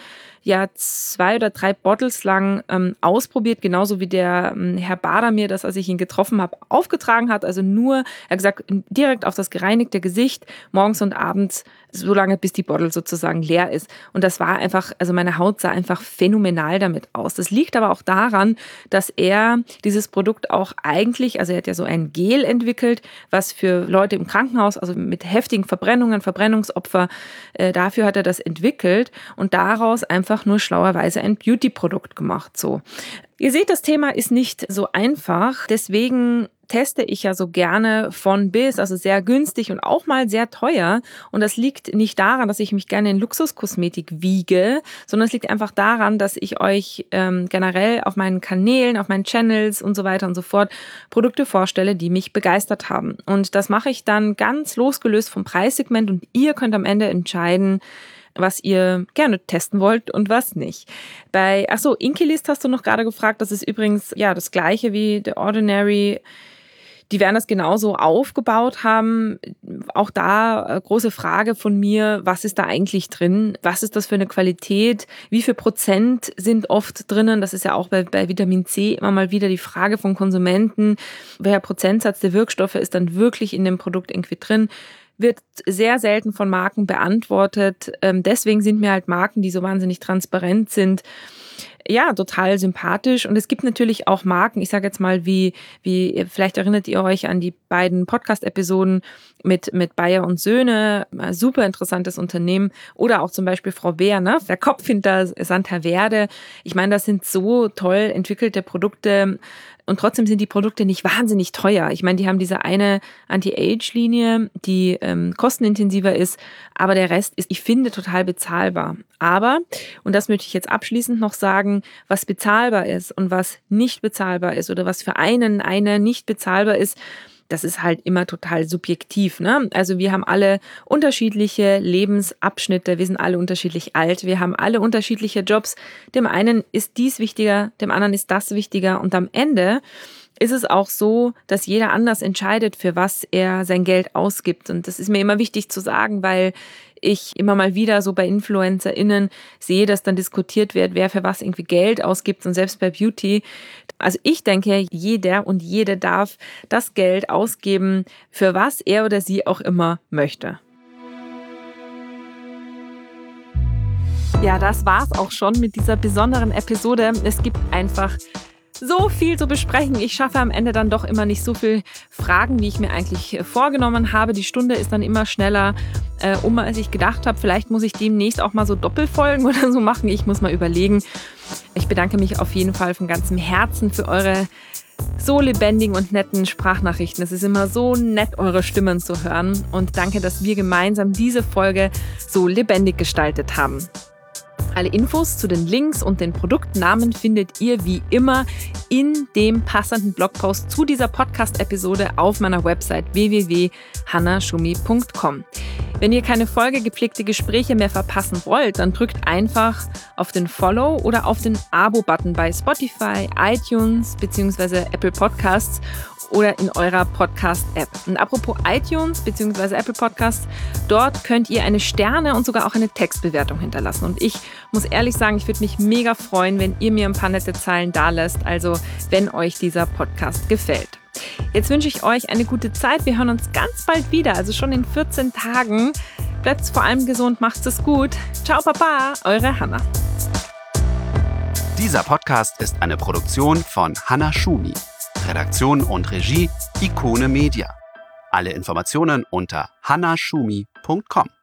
ja zwei oder drei Bottles lang ähm, ausprobiert, genauso wie der ähm, Herr Bader mir das, als ich ihn getroffen habe, aufgetragen hat. Also nur, er hat gesagt, direkt auf das gereinigte Gesicht, morgens und abends, so lange, bis die Bottle sozusagen leer ist. Und das war einfach, also meine Haut sah einfach phänomenal damit aus. Das liegt aber auch daran, dass er dieses Produkt auch eigentlich, also er hat ja so ein Gel entwickelt, was für Leute im Krankenhaus, also mit heftigen Verbrennungen, Verbrennungsopfer, äh, dafür hat er das entwickelt und daraus einfach nur schlauerweise ein Beauty-Produkt gemacht. So. Ihr seht, das Thema ist nicht so einfach, deswegen teste ich ja so gerne von bis, also sehr günstig und auch mal sehr teuer. Und das liegt nicht daran, dass ich mich gerne in Luxuskosmetik wiege, sondern es liegt einfach daran, dass ich euch ähm, generell auf meinen Kanälen, auf meinen Channels und so weiter und so fort Produkte vorstelle, die mich begeistert haben. Und das mache ich dann ganz losgelöst vom Preissegment und ihr könnt am Ende entscheiden, was ihr gerne testen wollt und was nicht. Bei, ach so, Inkilist hast du noch gerade gefragt. Das ist übrigens ja das gleiche wie The Ordinary. Die werden das genauso aufgebaut haben. Auch da äh, große Frage von mir, was ist da eigentlich drin? Was ist das für eine Qualität? Wie viel Prozent sind oft drinnen? Das ist ja auch bei, bei Vitamin C immer mal wieder die Frage von Konsumenten. Welcher Prozentsatz der Wirkstoffe ist dann wirklich in dem Produkt irgendwie drin? Wird sehr selten von Marken beantwortet. Ähm, deswegen sind mir halt Marken, die so wahnsinnig transparent sind, ja, total sympathisch. Und es gibt natürlich auch Marken, ich sage jetzt mal, wie, wie, vielleicht erinnert ihr euch an die beiden Podcast-Episoden mit, mit Bayer und Söhne, super interessantes Unternehmen. Oder auch zum Beispiel Frau Beer, ne? Der Kopf hinter Santa-Verde. Ich meine, das sind so toll entwickelte Produkte. Und trotzdem sind die Produkte nicht wahnsinnig teuer. Ich meine, die haben diese eine Anti-Age-Linie, die ähm, kostenintensiver ist, aber der Rest ist, ich finde, total bezahlbar. Aber, und das möchte ich jetzt abschließend noch sagen, was bezahlbar ist und was nicht bezahlbar ist oder was für einen, eine nicht bezahlbar ist, das ist halt immer total subjektiv, ne? Also wir haben alle unterschiedliche Lebensabschnitte, wir sind alle unterschiedlich alt, wir haben alle unterschiedliche Jobs. Dem einen ist dies wichtiger, dem anderen ist das wichtiger und am Ende ist es auch so, dass jeder anders entscheidet, für was er sein Geld ausgibt. Und das ist mir immer wichtig zu sagen, weil ich immer mal wieder so bei InfluencerInnen sehe, dass dann diskutiert wird, wer für was irgendwie Geld ausgibt und selbst bei Beauty. Also ich denke, jeder und jede darf das Geld ausgeben, für was er oder sie auch immer möchte. Ja, das war's auch schon mit dieser besonderen Episode. Es gibt einfach so viel zu besprechen. Ich schaffe am Ende dann doch immer nicht so viel Fragen, wie ich mir eigentlich vorgenommen habe. Die Stunde ist dann immer schneller äh, um, als ich gedacht habe. Vielleicht muss ich demnächst auch mal so Doppelfolgen oder so machen. Ich muss mal überlegen. Ich bedanke mich auf jeden Fall von ganzem Herzen für eure so lebendigen und netten Sprachnachrichten. Es ist immer so nett, eure Stimmen zu hören. Und danke, dass wir gemeinsam diese Folge so lebendig gestaltet haben. Alle Infos zu den Links und den Produktnamen findet ihr wie immer in dem passenden Blogpost zu dieser Podcast-Episode auf meiner Website w w w punkt hanna schumi punkt com. Wenn ihr keine Folge gepflegte Gespräche mehr verpassen wollt, dann drückt einfach auf den Follow- oder auf den Abo-Button bei Spotify, iTunes bzw. Apple Podcasts oder in eurer Podcast-App. Und apropos iTunes bzw. Apple Podcasts, dort könnt ihr eine Sterne und sogar auch eine Textbewertung hinterlassen. Und ich muss ehrlich sagen, ich würde mich mega freuen, wenn ihr mir ein paar nette Zeilen dalässt, also wenn euch dieser Podcast gefällt. Jetzt wünsche ich euch eine gute Zeit. Wir hören uns ganz bald wieder, also schon in vierzehn Tagen. Bleibt vor allem gesund, macht's es gut. Ciao Papa, eure Hanna. Dieser Podcast ist eine Produktion von Hanna Schumi. Redaktion und Regie Ikone Media. Alle Informationen unter hanna schumi punkt com.